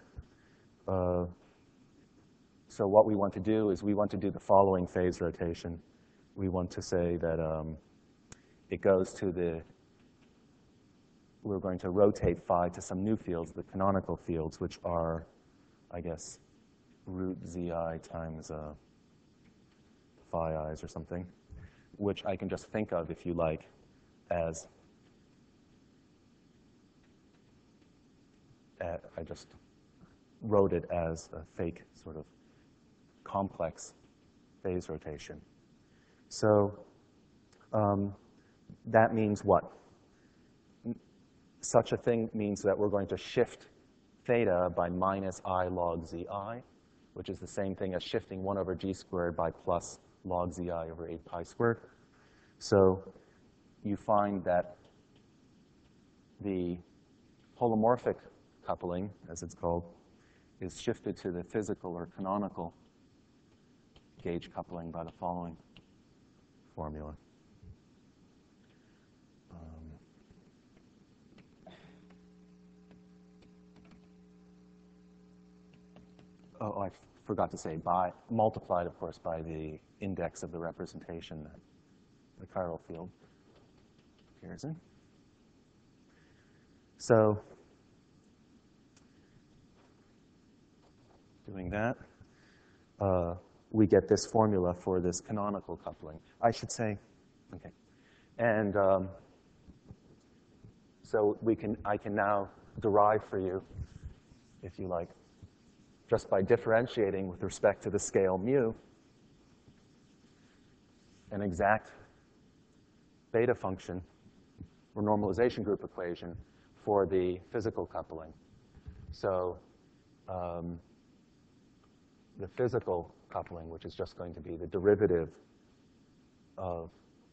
So what we want to do is we want to do the following phase rotation. We want to say that it goes to we're going to rotate phi to some new fields, the canonical fields, which are, I guess, root zi times phi i's or something, which I can just think of, if you like, as, I just wrote it as a fake sort of complex phase rotation. So that means what? Such a thing means that we're going to shift theta by minus I log zi, which is the same thing as shifting 1 over g squared by plus log zi over 8 pi squared. So you find that the holomorphic coupling, as it's called, is shifted to the physical or canonical gauge coupling by the following formula. Oh, I forgot to say, multiplied, of course, by the index of the representation that the chiral field appears in. So doing that, we get this formula for this canonical coupling. I should say, okay. And so I can now derive for you, if you like, just by differentiating with respect to the scale mu, an exact beta function or normalization group equation for the physical coupling. So the physical coupling, which is just going to be the derivative of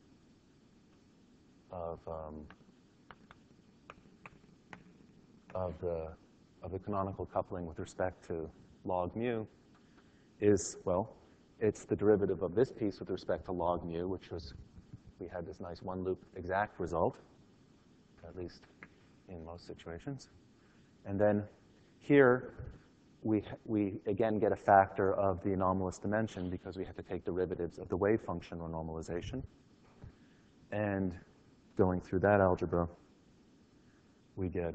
the canonical coupling with respect to log mu, is, well, it's the derivative of this piece with respect to log mu, which was, we had this nice one-loop exact result, at least in most situations. And then here, we again get a factor of the anomalous dimension because we have to take derivatives of the wave function or normalization. And going through that algebra, we get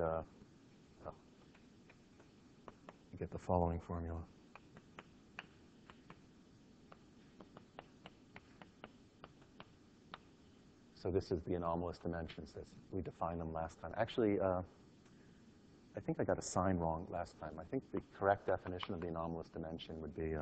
the following formula. So this is the anomalous dimensions as we defined them last time. Actually, I think I got a sign wrong last time. I think the correct definition of the anomalous dimension would be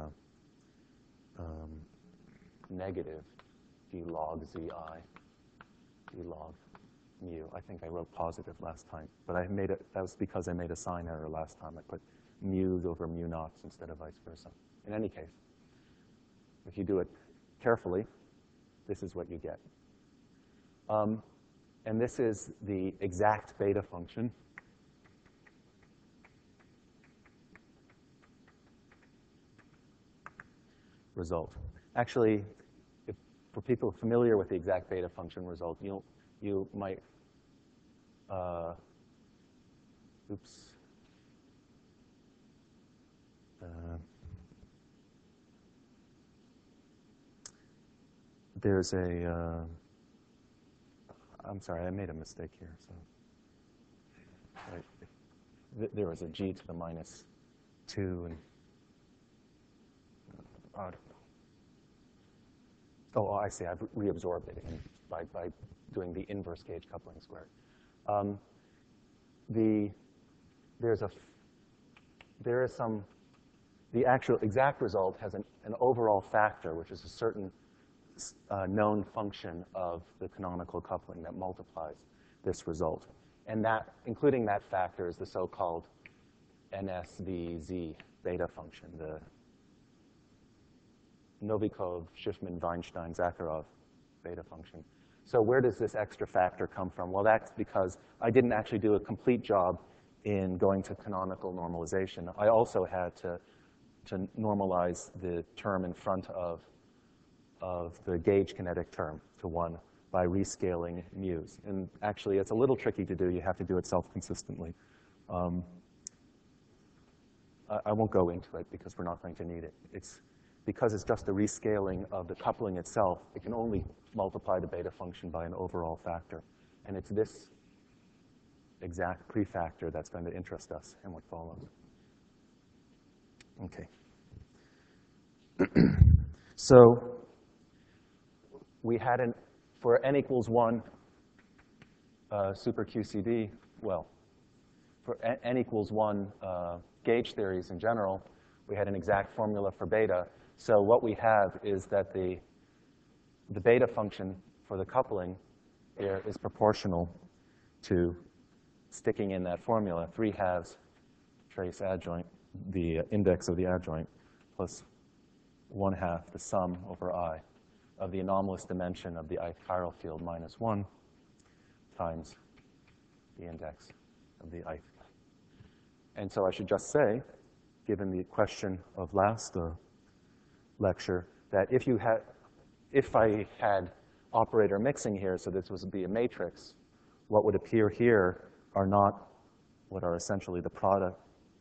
negative d log zi, d log mu. I think I wrote positive last time, but that was because I made a sign error last time. I put mu's over mu naughts instead of vice versa. In any case, if you do it carefully, this is what you get. And this is the exact beta function. Result. Actually, for people familiar with the exact beta function result, you might, oops. There's a, I'm sorry, I made a mistake here. So there was a g to the minus 2 and oh, I see. I've reabsorbed it by doing the inverse gauge coupling squared. The actual exact result has an overall factor, which is a certain known function of the canonical coupling that multiplies this result. And that, including that factor, is the so-called NSVZ beta function, the Novikov, Schiffman, Weinstein, Zakharov beta function. So where does this extra factor come from? Well, that's because I didn't actually do a complete job in going to canonical normalization. I also had to normalize the term in front of the gauge kinetic term to 1 by rescaling mu's. And actually, it's a little tricky to do. You have to do it self-consistently. I won't go into it because we're not going to need it. Because it's just a rescaling of the coupling itself, it can only multiply the beta function by an overall factor. And it's this exact prefactor that's going to interest us in what follows. Okay. So we had for n equals 1 super QCD, well, for n equals 1 gauge theories in general, we had an exact formula for beta. So what we have is that the beta function for the coupling here is proportional to sticking in that formula, 3/2 trace adjoint, the index of the adjoint, plus 1/2 the sum over I of the anomalous dimension of the ith chiral field minus 1 times the index of the ith. And so I should just say, given the question of last lecture, that if I had operator mixing here, so this would be a matrix, what would appear here are not what are essentially the product.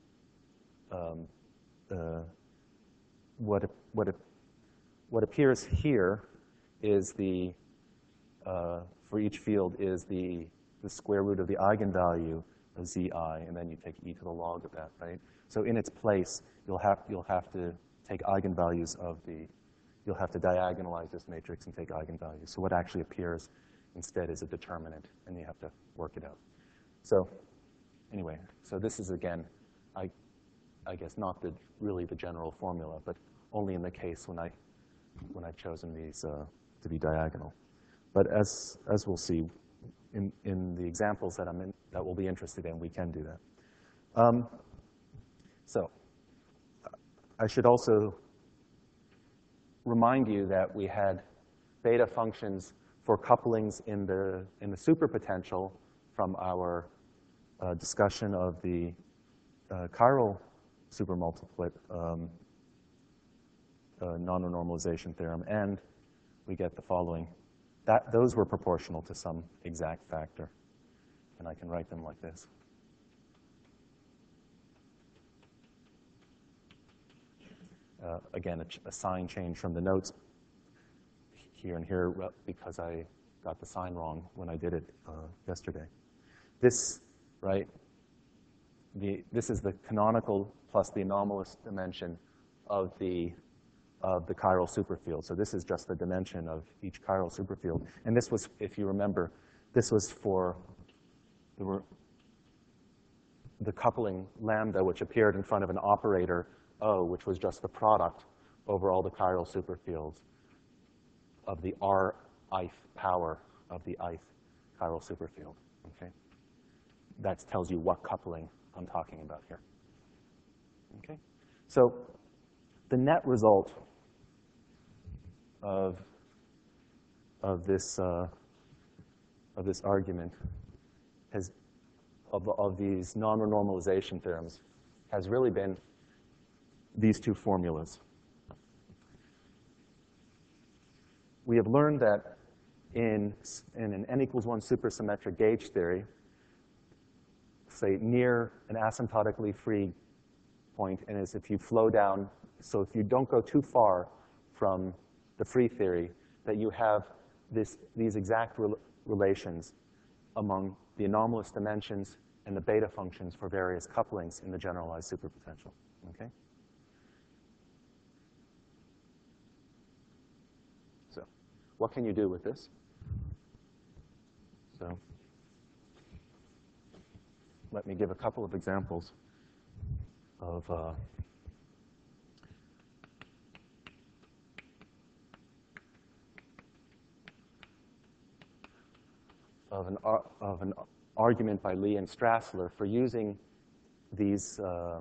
What appears here is for each field is the square root of the eigenvalue of zi, and then you take e to the log of that, right? So in its place, you'll have to take eigenvalues you'll have to diagonalize this matrix and take eigenvalues. So what actually appears instead is a determinant, and you have to work it out. So anyway, so this is, again, I guess not really the general formula, but only in the case when I've chosen these to be diagonal. But as we'll see in the examples that we'll be interested in, we can do that. So I should also remind you that we had beta functions for couplings in the superpotential from our discussion of the chiral supermultiplet non-normalization theorem, and we get the following. Those were proportional to some exact factor, and I can write them like this. Again, a sign change from the notes here and here because I got the sign wrong when I did it yesterday. This, right, this is the canonical plus the anomalous dimension of the chiral superfield. So this is just the dimension of each chiral superfield. And this was, if you remember, this was for the coupling lambda, which appeared in front of an operator O, which was just the product over all the chiral superfields of the r-ith power of the ith chiral superfield. Okay, that tells you what coupling I'm talking about here. Okay, so the net result of this argument of these non-renormalization theorems has really been these two formulas. We have learned that in an n equals 1 supersymmetric gauge theory, say near an asymptotically free point, and as if you flow down, so if you don't go too far from the free theory, that you have these exact relations among the anomalous dimensions and the beta functions for various couplings in the generalized superpotential. Okay? So what can you do with this? So let me give a couple of examples of an argument by Lee and Strassler for using these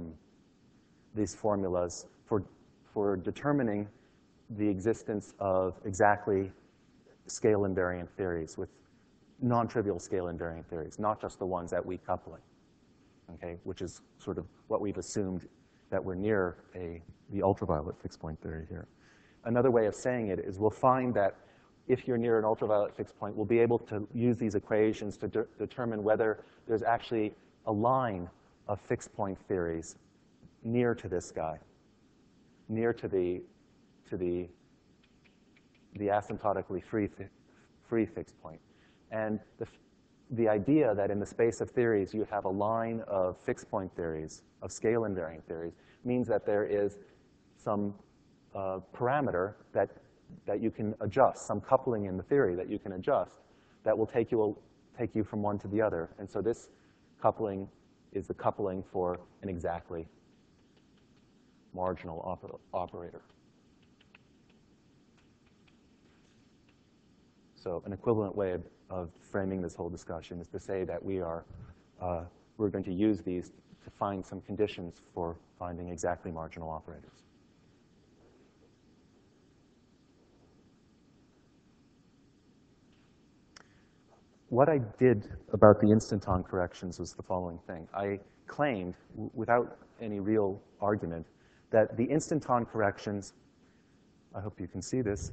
formulas for determining the existence of exactly scale invariant theories, with non-trivial scale invariant theories, not just the ones at weak coupling, okay, which is sort of what we've assumed that we're near the ultraviolet fixed point theory here. Another way of saying it is we'll find that if you're near an ultraviolet fixed point, we'll be able to use these equations to determine whether there's actually a line of fixed point theories near to this guy, near to the asymptotically free fixed point. And the idea that in the space of theories you have a line of fixed point theories, of scale invariant theories, means that there is some parameter that you can adjust, some coupling in the theory that you can adjust that will take you from one to the other. And so this coupling is the coupling for an exactly marginal operator. So an equivalent way of framing this whole discussion is to say that we're going to use these to find some conditions for finding exactly marginal operators. What I did about the instanton corrections was the following thing. I claimed, without any real argument, that the instanton corrections, I hope you can see this,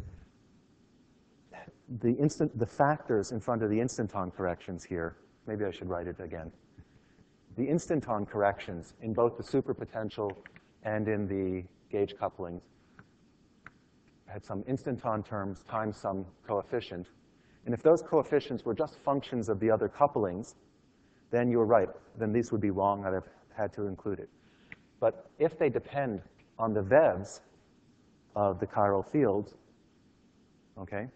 the factors in front of the instanton corrections here, maybe I should write it again. The instanton corrections in both the superpotential and in the gauge couplings had some instanton terms times some coefficient. And if those coefficients were just functions of the other couplings, then you were right. Then these would be wrong. I'd have had to include it. But if they depend on the VEVs of the chiral fields, okay,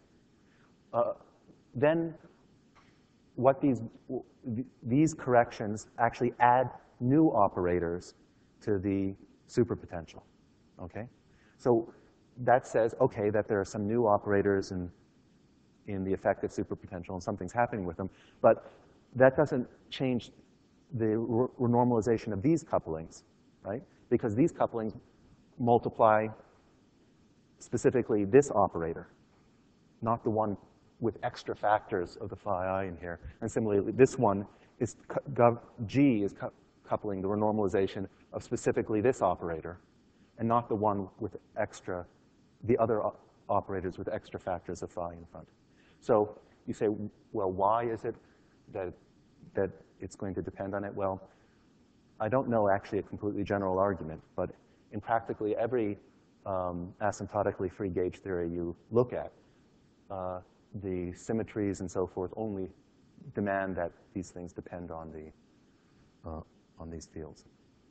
then what these corrections actually add new operators to the superpotential, okay? So that says, okay, that there are some new operators in the effective superpotential and something's happening with them, but that doesn't change the renormalization of these couplings, right? Because these couplings multiply specifically this operator, not the one with extra factors of the phi I in here. And similarly, this one is G is coupling the renormalization of specifically this operator, and not the one with the other operators with extra factors of phi in front. So you say, well, why is it that it's going to depend on it? Well, I don't know actually a completely general argument, but in practically every asymptotically free gauge theory you look at, the symmetries and so forth only demand that these things depend on these fields.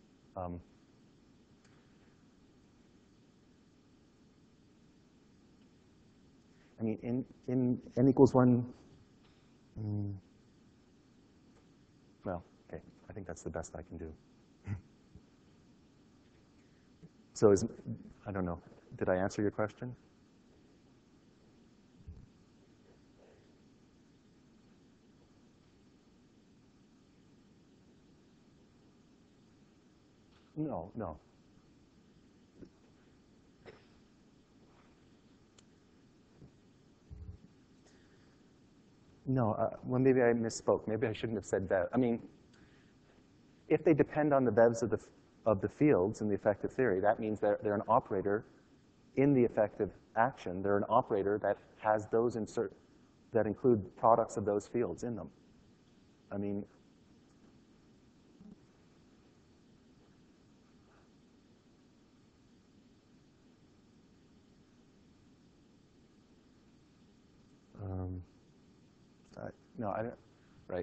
I mean, in n equals 1, well, okay, I think that's the best I can do. So I don't know, did I answer your question? No, no. No, well, maybe I misspoke. Maybe I shouldn't have said VEV. I mean, if they depend on the VEVs of the fields in the effective theory, that means they're an operator in the effective action. They're an operator that has those that include products of those fields in them. I mean, no, I don't, right.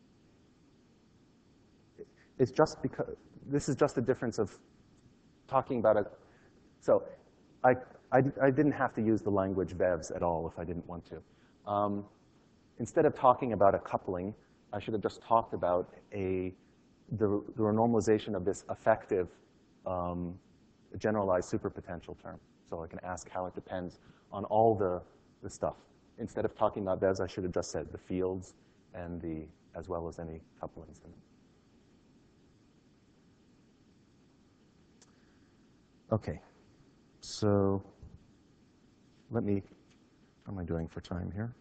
It's just because, this is just a difference of talking about it. So I didn't have to use the language VEVs at all if I didn't want to. Instead of talking about a coupling, I should have just talked about the renormalization of this effective generalized superpotential term. So I can ask how it depends on all the stuff. Instead of talking about VEVs, I should have just said the fields and as well as any couplings in them. Okay, so let me How am I doing for time here?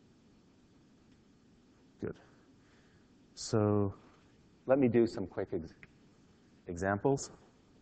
Good. So let me do some quick examples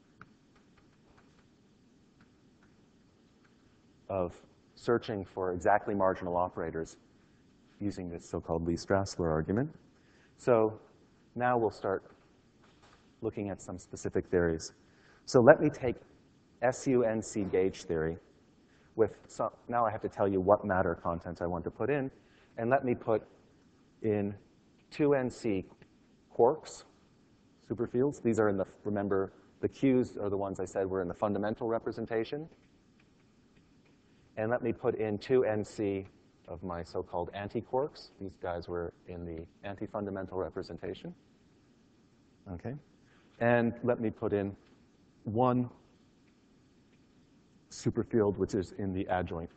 of searching for exactly marginal operators using this so-called Lee-Strasser argument. So now we'll start looking at some specific theories. So let me take SUNC gauge theory with some, now I have to tell you what matter content I want to put in, and let me put in 2NC quarks, superfields. These are in the, remember, the Qs are the ones I said were in the fundamental representation. And let me put in 2NC of my so-called anti-quarks. These guys were in the anti-fundamental representation. Okay. And let me put in one superfield, which is in the adjoint.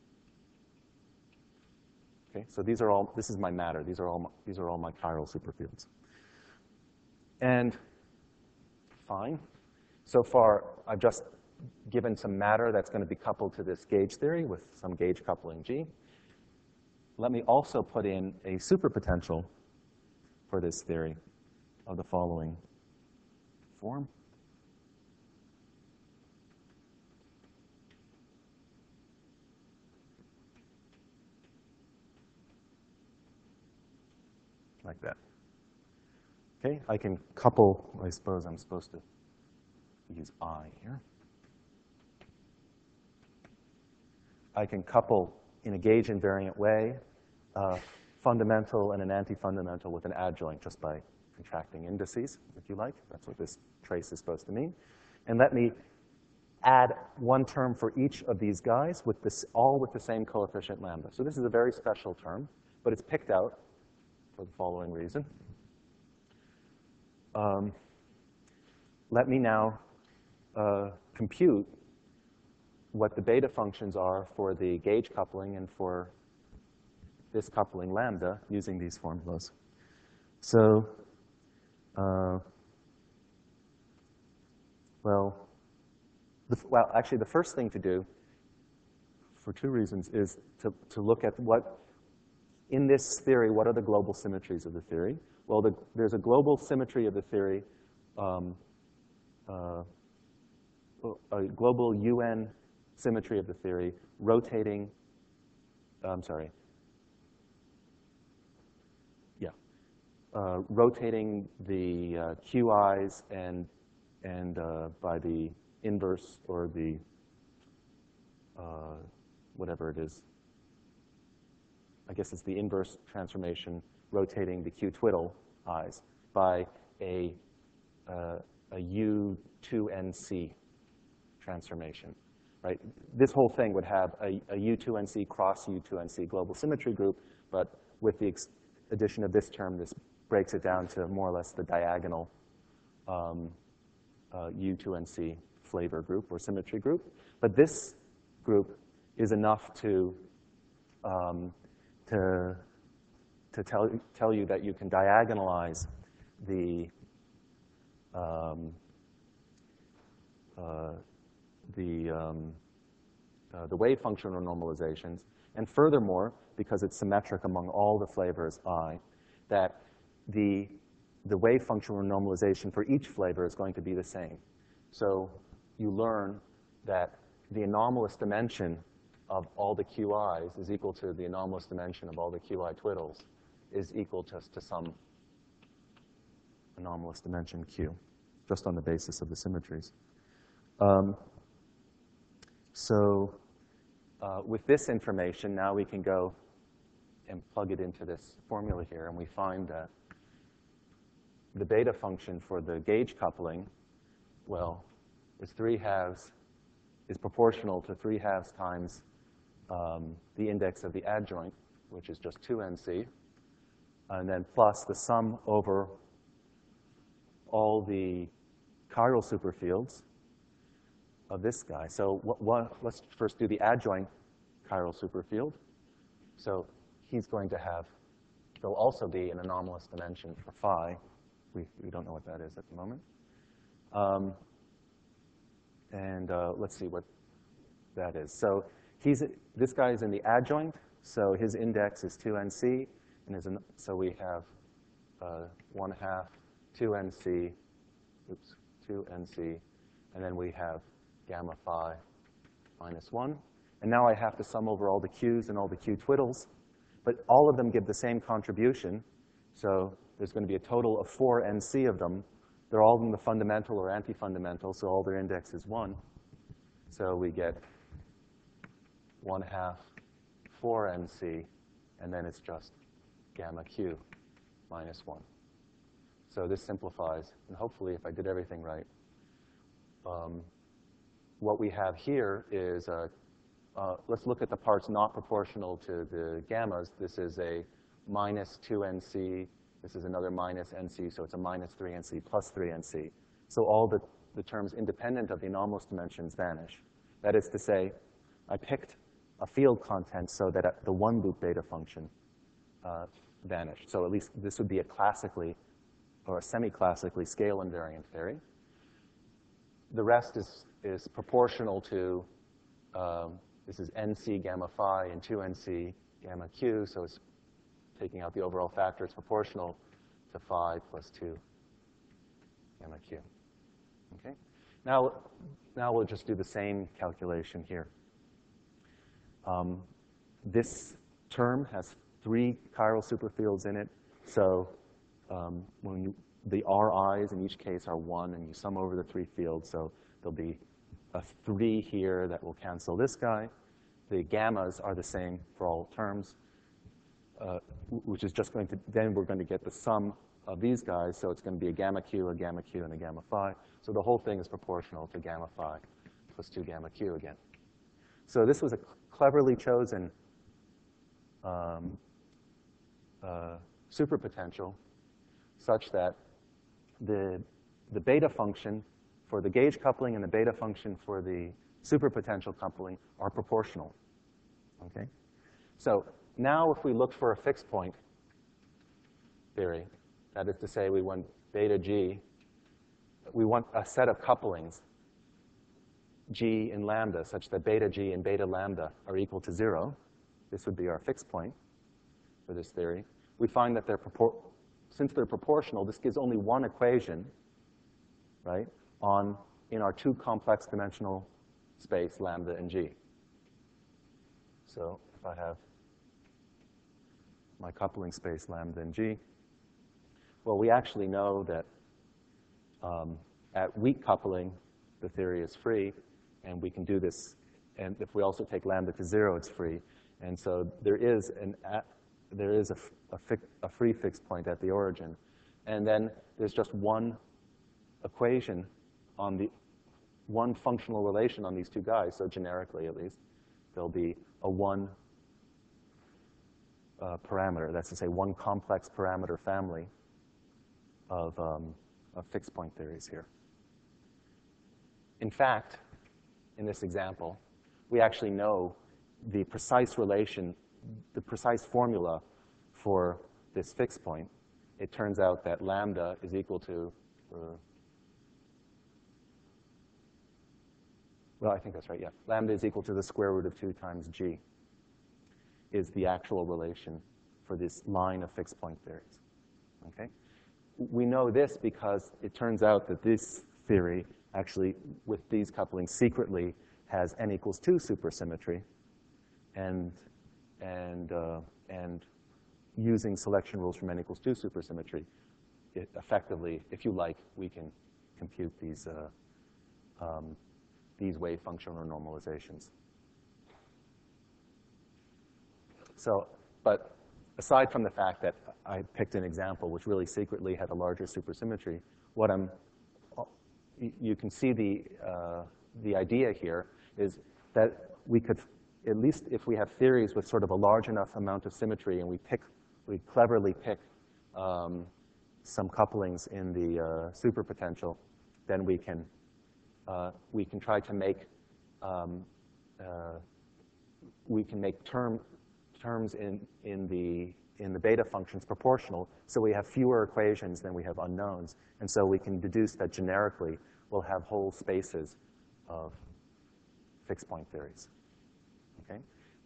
Okay, so these are all, this is my matter. These are all my chiral superfields. And fine. So far, I've just given some matter that's going to be coupled to this gauge theory with some gauge coupling G. Let me also put in a superpotential for this theory of the following form. Like that. Okay, I can couple, I suppose I'm supposed to use I here. I can couple in a gauge invariant way fundamental and an anti-fundamental with an adjoint just by contracting indices, if you like. That's what this trace is supposed to mean. And let me add one term for each of these guys with this, all with the same coefficient lambda. So this is a very special term, but it's picked out for the following reason. Let me now compute what the beta functions are for the gauge coupling and for this coupling lambda using these formulas. So, actually, the first thing to do, for two reasons, is to look at what, in this theory, what are the global symmetries of the theory? Well, there's a global symmetry of the theory, a global UN symmetry of the theory, rotating, rotating the QIs and by the inverse or the whatever it is. I guess it's the inverse transformation rotating the Q twiddle I's by a U2NC transformation, right? This whole thing would have a U2NC cross U2NC global symmetry group, but with the addition of this term, this breaks it down to more or less the diagonal U2NC flavor group or symmetry group. But this group is enough to tell you that you can diagonalize the wave functional normalizations, and furthermore, because it's symmetric among all the flavors I, that the wave functional normalization for each flavor is going to be the same. So you learn that the anomalous dimension of all the QIs is equal to the anomalous dimension of all the QI twiddles is equal just to some anomalous dimension Q, just on the basis of the symmetries. With this information, now we can go and plug it into this formula here, and we find that the beta function for the gauge coupling, well, is 3/2, is proportional to 3/2 times the index of the adjoint, which is just 2NC, and then plus the sum over all the chiral superfields of this guy. So let's first do the adjoint chiral superfield. So he's going to have, there'll also be an anomalous dimension for phi. We don't know what that is at the moment. Let's see what that is. So This guy is in the adjoint, so his index is 2nc, and so we have 1/2 2nc, 2nc, and then we have gamma phi minus 1. And now I have to sum over all the q's and all the q twiddles, but all of them give the same contribution, so there's going to be a total of 4 nc of them. They're all in the fundamental or anti-fundamental, so all their index is 1. So we get 1/2 4nc, and then it's just gamma q minus 1. So this simplifies, and hopefully if I did everything right, what we have here is, let's look at the parts not proportional to the gammas. This is a minus 2nc. This is another minus nc, so it's a minus 3nc plus 3nc. So all the terms independent of the anomalous dimensions vanish. That is to say, I picked a field content so that the one-loop beta function vanished. So at least this would be a classically or a semi-classically scale invariant theory. The rest is proportional to, this is nc gamma phi and 2nc gamma q, so it's taking out the overall factor. It's proportional to phi plus 2 gamma q. Okay? Now we'll just do the same calculation here. This term has 3 chiral superfields in it, so the Ri's in each case are 1, and you sum over the 3 fields, so there'll be a 3 here that will cancel this guy. The gammas are the same for all terms, which is just going to, then we're going to get the sum of these guys, so it's going to be a gamma q, and a gamma phi. So the whole thing is proportional to gamma phi plus 2 gamma q again. So this was a cleverly chosen superpotential such that the beta function for the gauge coupling and the beta function for the superpotential coupling are proportional. Okay? So now if we look for a fixed point theory, that is to say we want beta g, we want a set of couplings g in lambda such that beta g and beta lambda are equal to 0. This would be our fixed point for this theory. We find that since they're proportional, this gives only one equation, right, in our 2 complex dimensional space, lambda and g. So if I have my coupling space, lambda and g, well, we actually know that at weak coupling, the theory is free, and we can do this. And if we also take lambda to 0, it's free. And so there is a free fixed point at the origin. And then there's just one equation on one functional relation on these 2 guys. So generically, at least, there'll be a 1 parameter. That's to say, one complex parameter family of fixed point theories here. In fact, in this example, we actually know the precise relation, the precise formula for this fixed point. It turns out that lambda is equal to, well, I think that's right, yeah. Lambda is equal to the square root of 2 times g is the actual relation for this line of fixed point theories. Okay? We know this because it turns out that this theory actually, with these couplings, secretly has n equals 2 supersymmetry, and using selection rules from n equals 2 supersymmetry, it effectively, if you like, we can compute these wave functional normalizations. So, but aside from the fact that I picked an example which really secretly had a larger supersymmetry, you can see the idea here is that we could, at least if we have theories with sort of a large enough amount of symmetry, and we cleverly pick some couplings in the superpotential, then we can try to make terms in the beta functions proportional, so we have fewer equations than we have unknowns, and so we can deduce that generically we'll have whole spaces of fixed point theories. Okay?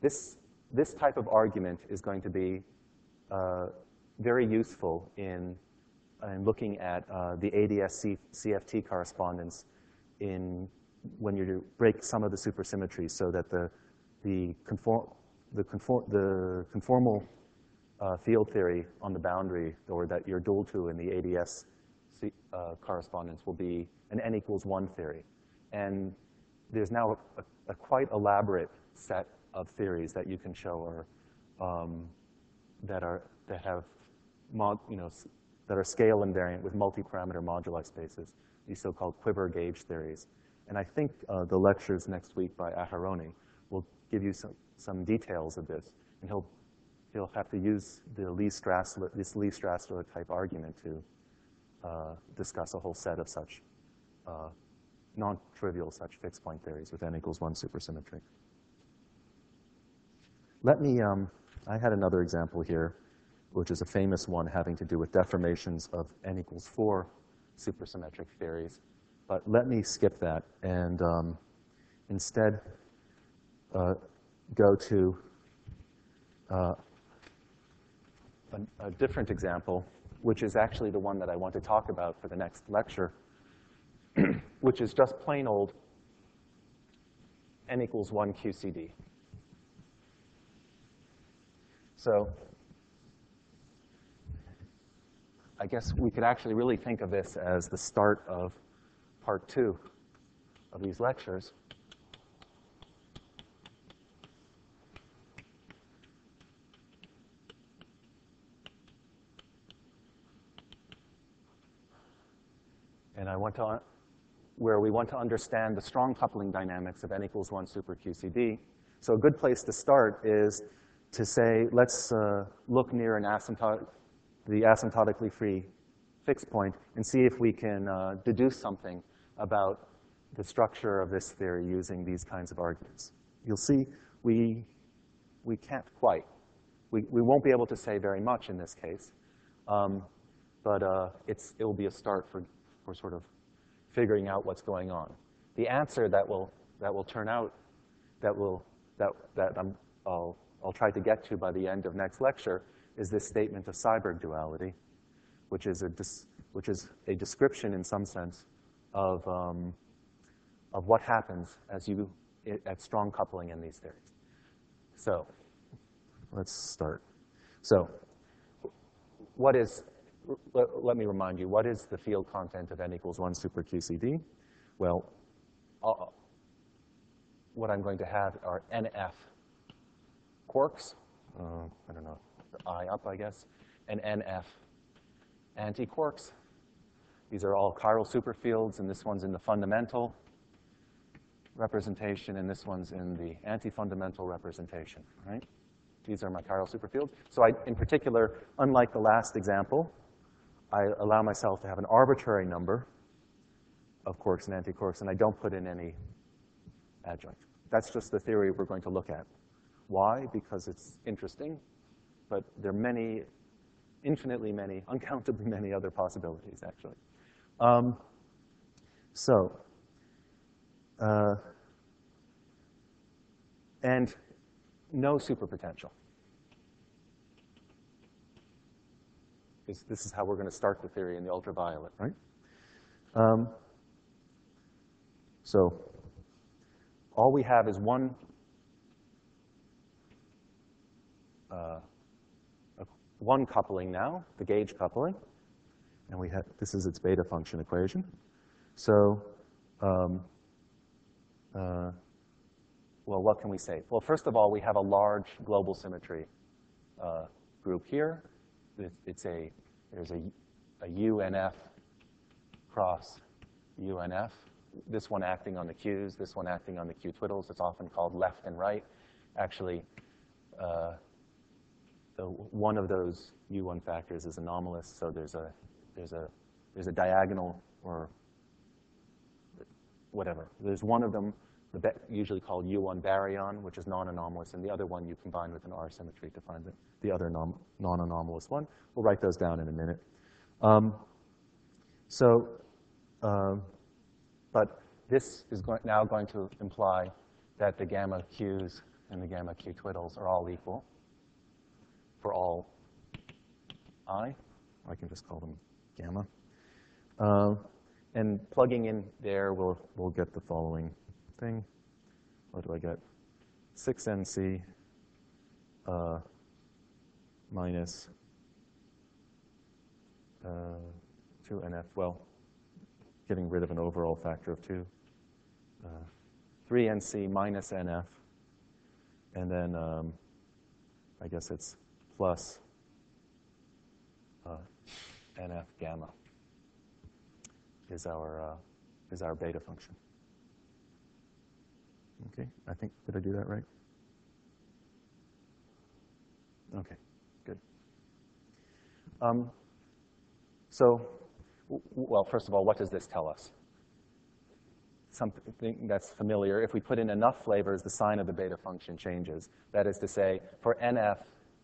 this type of argument is going to be very useful in looking at the ADS-CFT correspondence when you break some of the supersymmetries so that the conformal field theory on the boundary, or that you're dual to in the ADS correspondence, will be an n equals 1 theory. And there's now a quite elaborate set of theories that you can show that are scale invariant with multi-parameter moduli spaces, these so-called quiver gauge theories. And I think the lectures next week by Aharoni will give you some details of this, and he'll have to use this Lee-Strassler type argument to discuss a whole set of such non-trivial such fixed point theories with n equals 1 supersymmetry. I had another example here, which is a famous one having to do with deformations of n equals 4 supersymmetric theories. But let me skip that and instead go to a different example, which is actually the one that I want to talk about for the next lecture, which is just plain old n equals 1 QCD. So I guess we could actually really think of this as the start of part 2 of these lectures. And where we want to understand the strong coupling dynamics of n equals 1 super QCD. So a good place to start is to say, let's look near the asymptotically free fixed point and see if we can deduce something about the structure of this theory using these kinds of arguments. You'll see we can't quite. We won't be able to say very much in this case, but it will be a start for sort of figuring out what's going on. The answer that will turn out, I'll try to get to by the end of next lecture, is this statement of Seiberg duality, which is a description in some sense of what happens at strong coupling in these theories. So let's start. So let me remind you, what is the field content of n equals 1 super QCD? Well, what I'm going to have are NF quarks, I don't know, I up, I guess, and NF anti-quarks. These are all chiral superfields, and this one's in the fundamental representation, and this one's in the anti-fundamental representation, right? These are my chiral superfields. So in particular, unlike the last example, I allow myself to have an arbitrary number of quarks and anti-quarks, and I don't put in any adjunct. That's just the theory we're going to look at. Why? Because it's interesting, but there are many, infinitely many, uncountably many other possibilities, actually. And no superpotential. This is how we're going to start the theory in the ultraviolet, right? So all we have is one coupling now, the gauge coupling, and this is its beta function equation. So, well, what can we say? Well, first of all, we have a large global symmetry group here. There's a UNF cross UNF. This one acting on the Qs, this one acting on the Q twiddles. It's often called left and right. Actually, one of those U1 factors is anomalous, so there's a diagonal or whatever. There's one of them, usually called U1 baryon, which is non-anomalous, and the other one you combine with an R symmetry to find the other non-anomalous one. We'll write those down in a minute. But this is now going to imply that the gamma Qs and the gamma q twiddles are all equal for all I. I can just call them gamma. And plugging in there, we'll get the following thing. What do I get? 6nc minus 2nf. Well, getting rid of an overall factor of 2. 3nc minus nf. And then I guess it's plus nf gamma is our beta function. Okay, I think, did I do that right? Okay, good. So, well, first of all, what does this tell us? Something that's familiar. If we put in enough flavors, the sign of the beta function changes. That is to say, for nf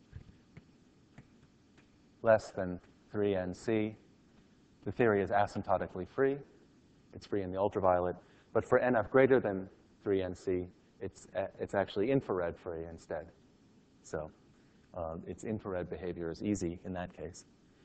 less than 3nc, the theory is asymptotically free. It's free in the ultraviolet. But for nf greater than 3nc, it's actually infrared free instead. So its infrared behavior is easy in that case.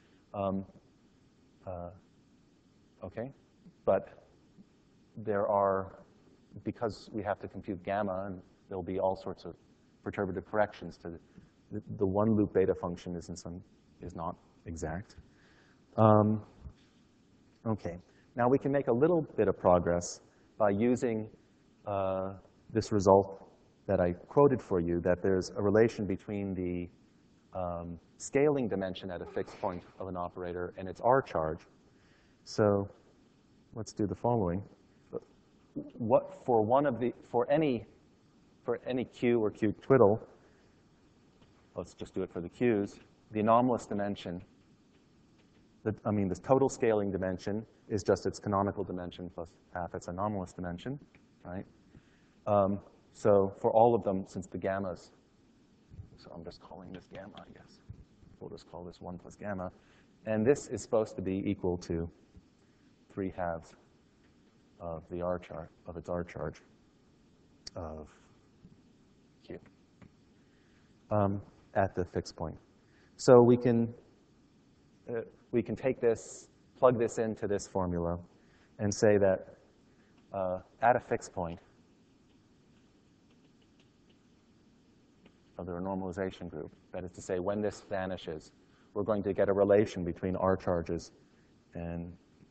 Okay, but there are, because we have to compute gamma, and there'll be all sorts of perturbative corrections to the one loop beta function is not exact. Okay, now we can make a little bit of progress by using this result that I quoted for you, that there's a relation between the scaling dimension at a fixed point of an operator and its R charge. So let's do the following. For any Q or Q twiddle, let's just do it for the Qs, the anomalous dimension, the total scaling dimension is just its canonical dimension plus half its anomalous dimension, right? So for all of them, since the gammas, so I'm just calling this gamma, I guess. We'll just call this 1 plus gamma. And this is supposed to be equal to 3/2 of the R charge, of its R charge of Q at the fixed point. So we can take this, plug this into this formula, and say that at a fixed point of the renormalization group, that is to say, when this vanishes, we're going to get a relation between R charges and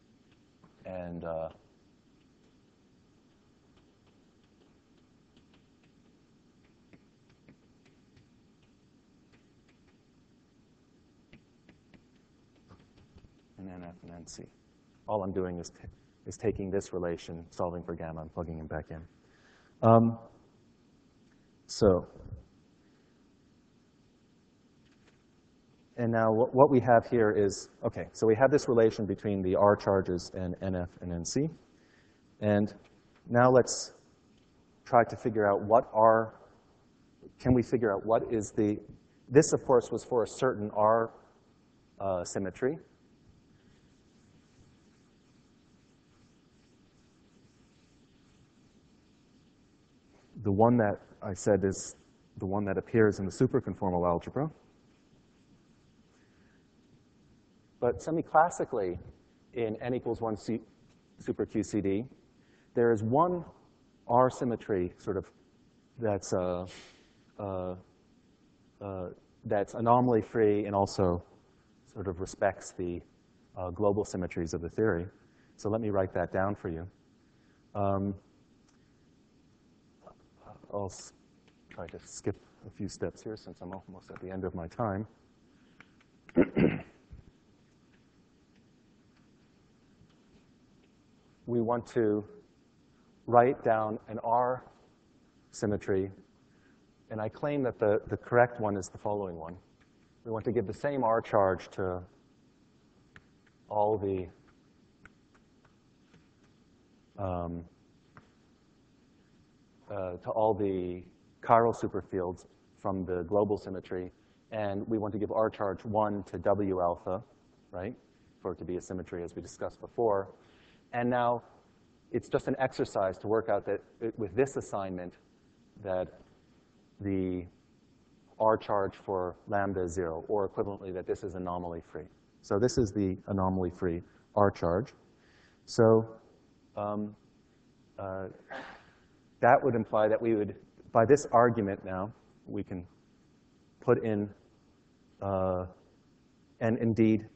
NF and NC. All I'm doing is taking this relation, solving for gamma, and plugging it back in. And now what we have here is, okay, so we have this relation between the R charges and NF and NC. And now let's try to figure out can we figure out what is this of course was for a certain R symmetry. The one that I said is the one that appears in the superconformal algebra. But semi-classically, in n equals 1 super QCD, there is one R symmetry sort of that's anomaly free and also sort of respects the global symmetries of the theory. So let me write that down for you. I'll try to skip a few steps here since I'm almost at the end of my time. We want to write down an R symmetry, and I claim that the correct one is the following one. We want to give the same R charge to all the chiral superfields from the global symmetry, and we want to give R charge 1 to W alpha, right, for it to be a symmetry as we discussed before. And now it's just an exercise to work out that with this assignment that the R charge for lambda is 0, or equivalently that this is anomaly-free. So this is the anomaly-free R charge. So that would imply that we would, by this argument now, we can put in, and indeed,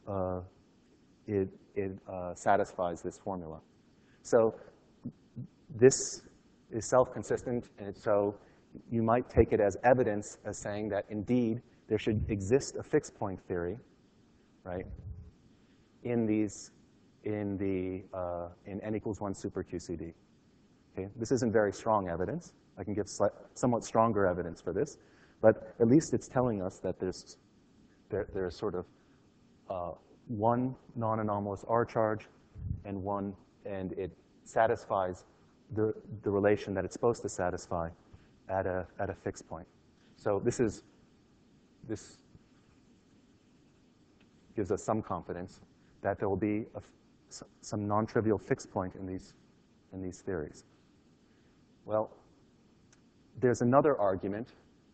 it satisfies this formula. So this is self-consistent, and so you might take it as evidence as saying that indeed there should exist a fixed point theory, right, in these, in n equals 1 super QCD. Okay? This isn't very strong evidence. I can give somewhat stronger evidence for this, but at least it's telling us that there's sort of one non-anomalous R charge and it satisfies the relation that it's supposed to satisfy at a fixed point. So this gives us some confidence that there will be some non-trivial fixed point in these theories. Well, there's another argument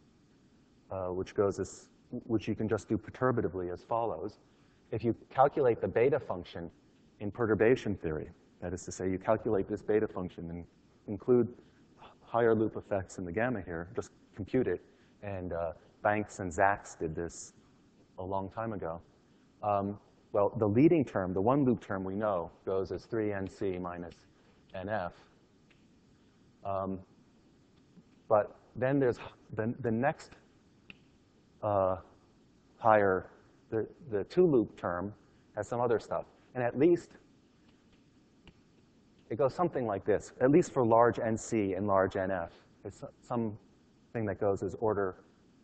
which you can just do perturbatively as follows. If you calculate the beta function in perturbation theory, that is to say, you calculate this beta function and include higher loop effects in the gamma here, just compute it, and Banks and Zaks did this a long time ago. Well, the leading term, the one loop term we know, goes as 3nc minus nf. But then there's the next higher, the two loop term has some other stuff. And at least it goes something like this, at least for large NC and large NF. It's something that goes as order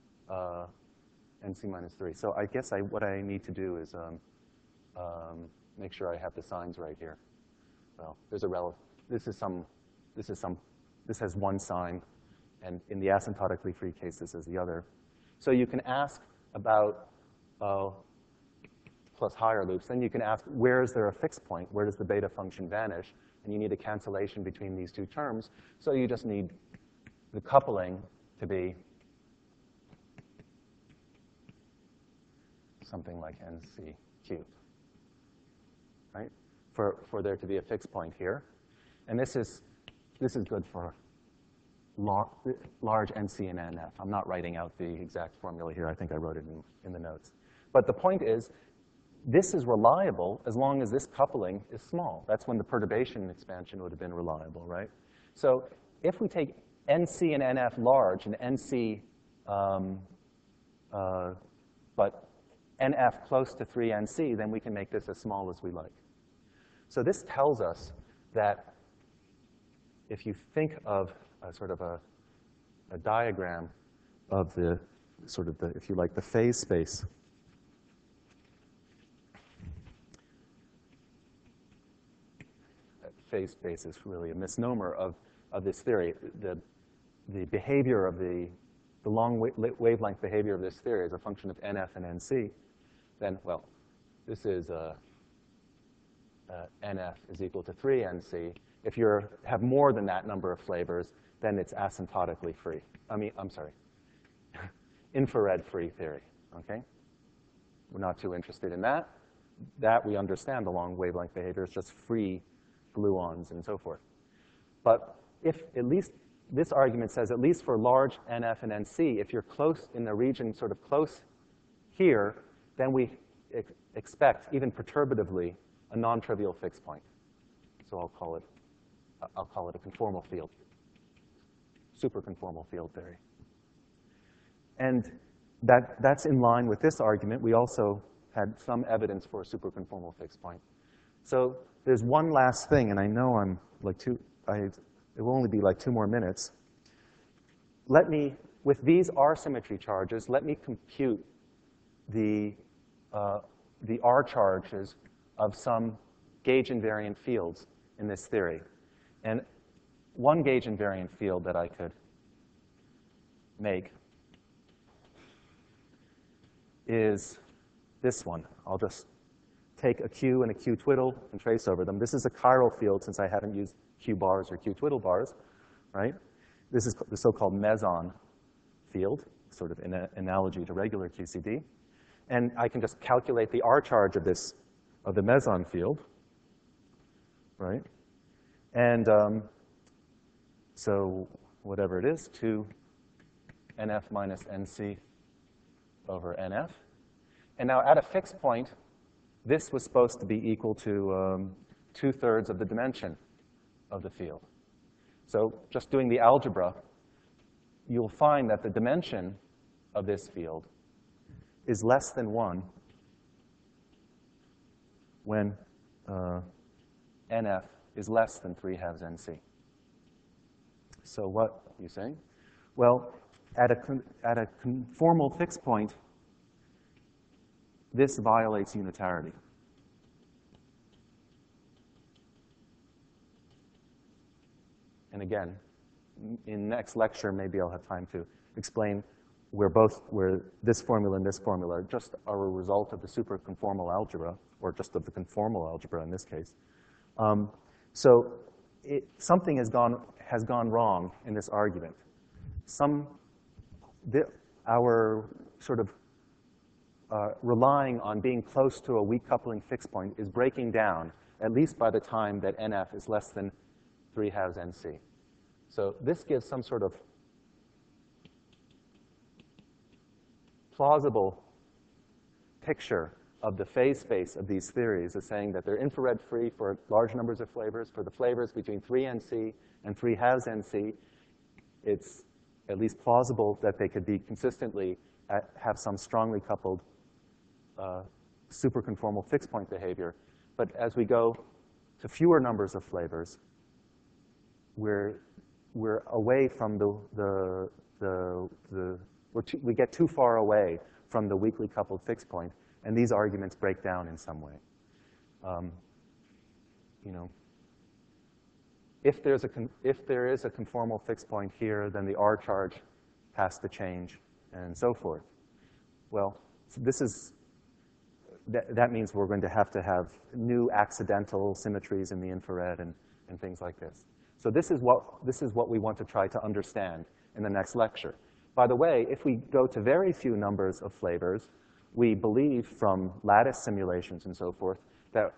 NC minus 3. So I guess what I need to do is make sure I have the signs right here. Well, there's a this has one sign, and in the asymptotically free case, this is the other. So you can ask about plus higher loops. Then you can ask, where is there a fixed point? Where does the beta function vanish? And you need a cancellation between these two terms. So you just need the coupling to be something like NC cubed, right? For there to be a fixed point here. And this is good for large NC and NF. I'm not writing out the exact formula here. I think I wrote it in the notes. But the point is, this is reliable as long as this coupling is small. That's when the perturbation expansion would have been reliable, right? So if we take NC and NF large and NC, but NF close to 3NC, then we can make this as small as we like. So this tells us that if you think of a sort of a diagram of the sort of the, if you like, the phase space. Phase space is really a misnomer of this theory. The behavior of the long wavelength behavior of this theory is a function of NF and NC. Then, well, this is NF is equal to 3NC. If you have more than that number of flavors, then it's asymptotically free. I'm sorry, infrared free theory, okay? We're not too interested in that. That we understand the long wavelength behavior is just free gluons and so forth. But if at least this argument says, at least for large NF and NC, if you're close in the region, sort of close here, then we expect, even perturbatively, a non-trivial fixed point. So I'll call it a conformal field, superconformal field theory. And that's in line with this argument. We also had some evidence for a superconformal fixed point. So there's one last thing, and I know I'm like it will only be like 2 more minutes. Let me, with these R symmetry charges, let me compute the R charges of some gauge invariant fields in this theory. And one gauge invariant field that I could make is this one. I'll just take a Q and a Q twiddle and trace over them. This is a chiral field since I haven't used Q bars or Q twiddle bars, right? This is the so-called meson field, sort of in an analogy to regular QCD. And I can just calculate the R charge of the meson field, right? And so whatever it is, 2 NF minus NC over NF. And now at a fixed point, this was supposed to be equal to 2/3 of the dimension of the field. So just doing the algebra, you'll find that the dimension of this field is less than 1 when NF is less than 3/2 NC. So what are you saying? Well, at a conformal fixed point, this violates unitarity. And again, in next lecture, maybe I'll have time to explain where this formula and this formula just are a result of the superconformal algebra, or just of the conformal algebra in this case. So something has gone wrong in this argument. Our sort of relying on being close to a weak coupling fixed point is breaking down, at least by the time that NF is less than 3/2 NC. So this gives some sort of plausible picture of the phase space of these theories, as saying that they're infrared-free for large numbers of flavors. For the flavors between 3 NC and 3/2 NC, it's at least plausible that they could be consistently have some strongly coupled superconformal fixed point behavior. But as we go to fewer numbers of flavors, we're away from we get too far away from the weakly coupled fixed point, and these arguments break down in some way. If there is a conformal fixed point here, then the R charge has to change, and so forth. Well, that means we're going to have new accidental symmetries in the infrared and things like this. So this is what we want to try to understand in the next lecture. By the way, if we go to very few numbers of flavors, we believe from lattice simulations and so forth that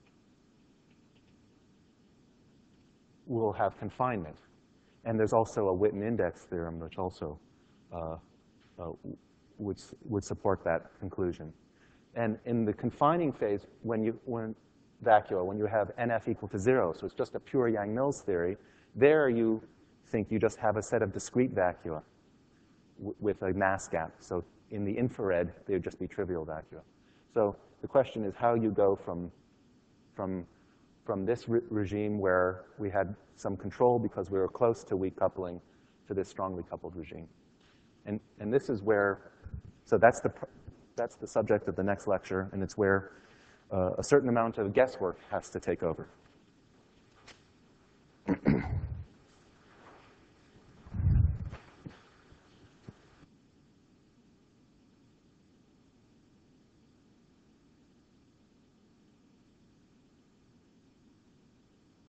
we'll have confinement. And there's also a Witten index theorem, which also would support that conclusion. And in the confining phase, when you have NF equal to 0, so it's just a pure Yang-Mills theory, there you think you just have a set of discrete vacua with a mass gap. So in the infrared, they would just be trivial vacua. So the question is how you go from this regime where we had some control because we were close to weak coupling to this strongly coupled regime. And this is where, so that's the subject of the next lecture, and it's where a certain amount of guesswork has to take over.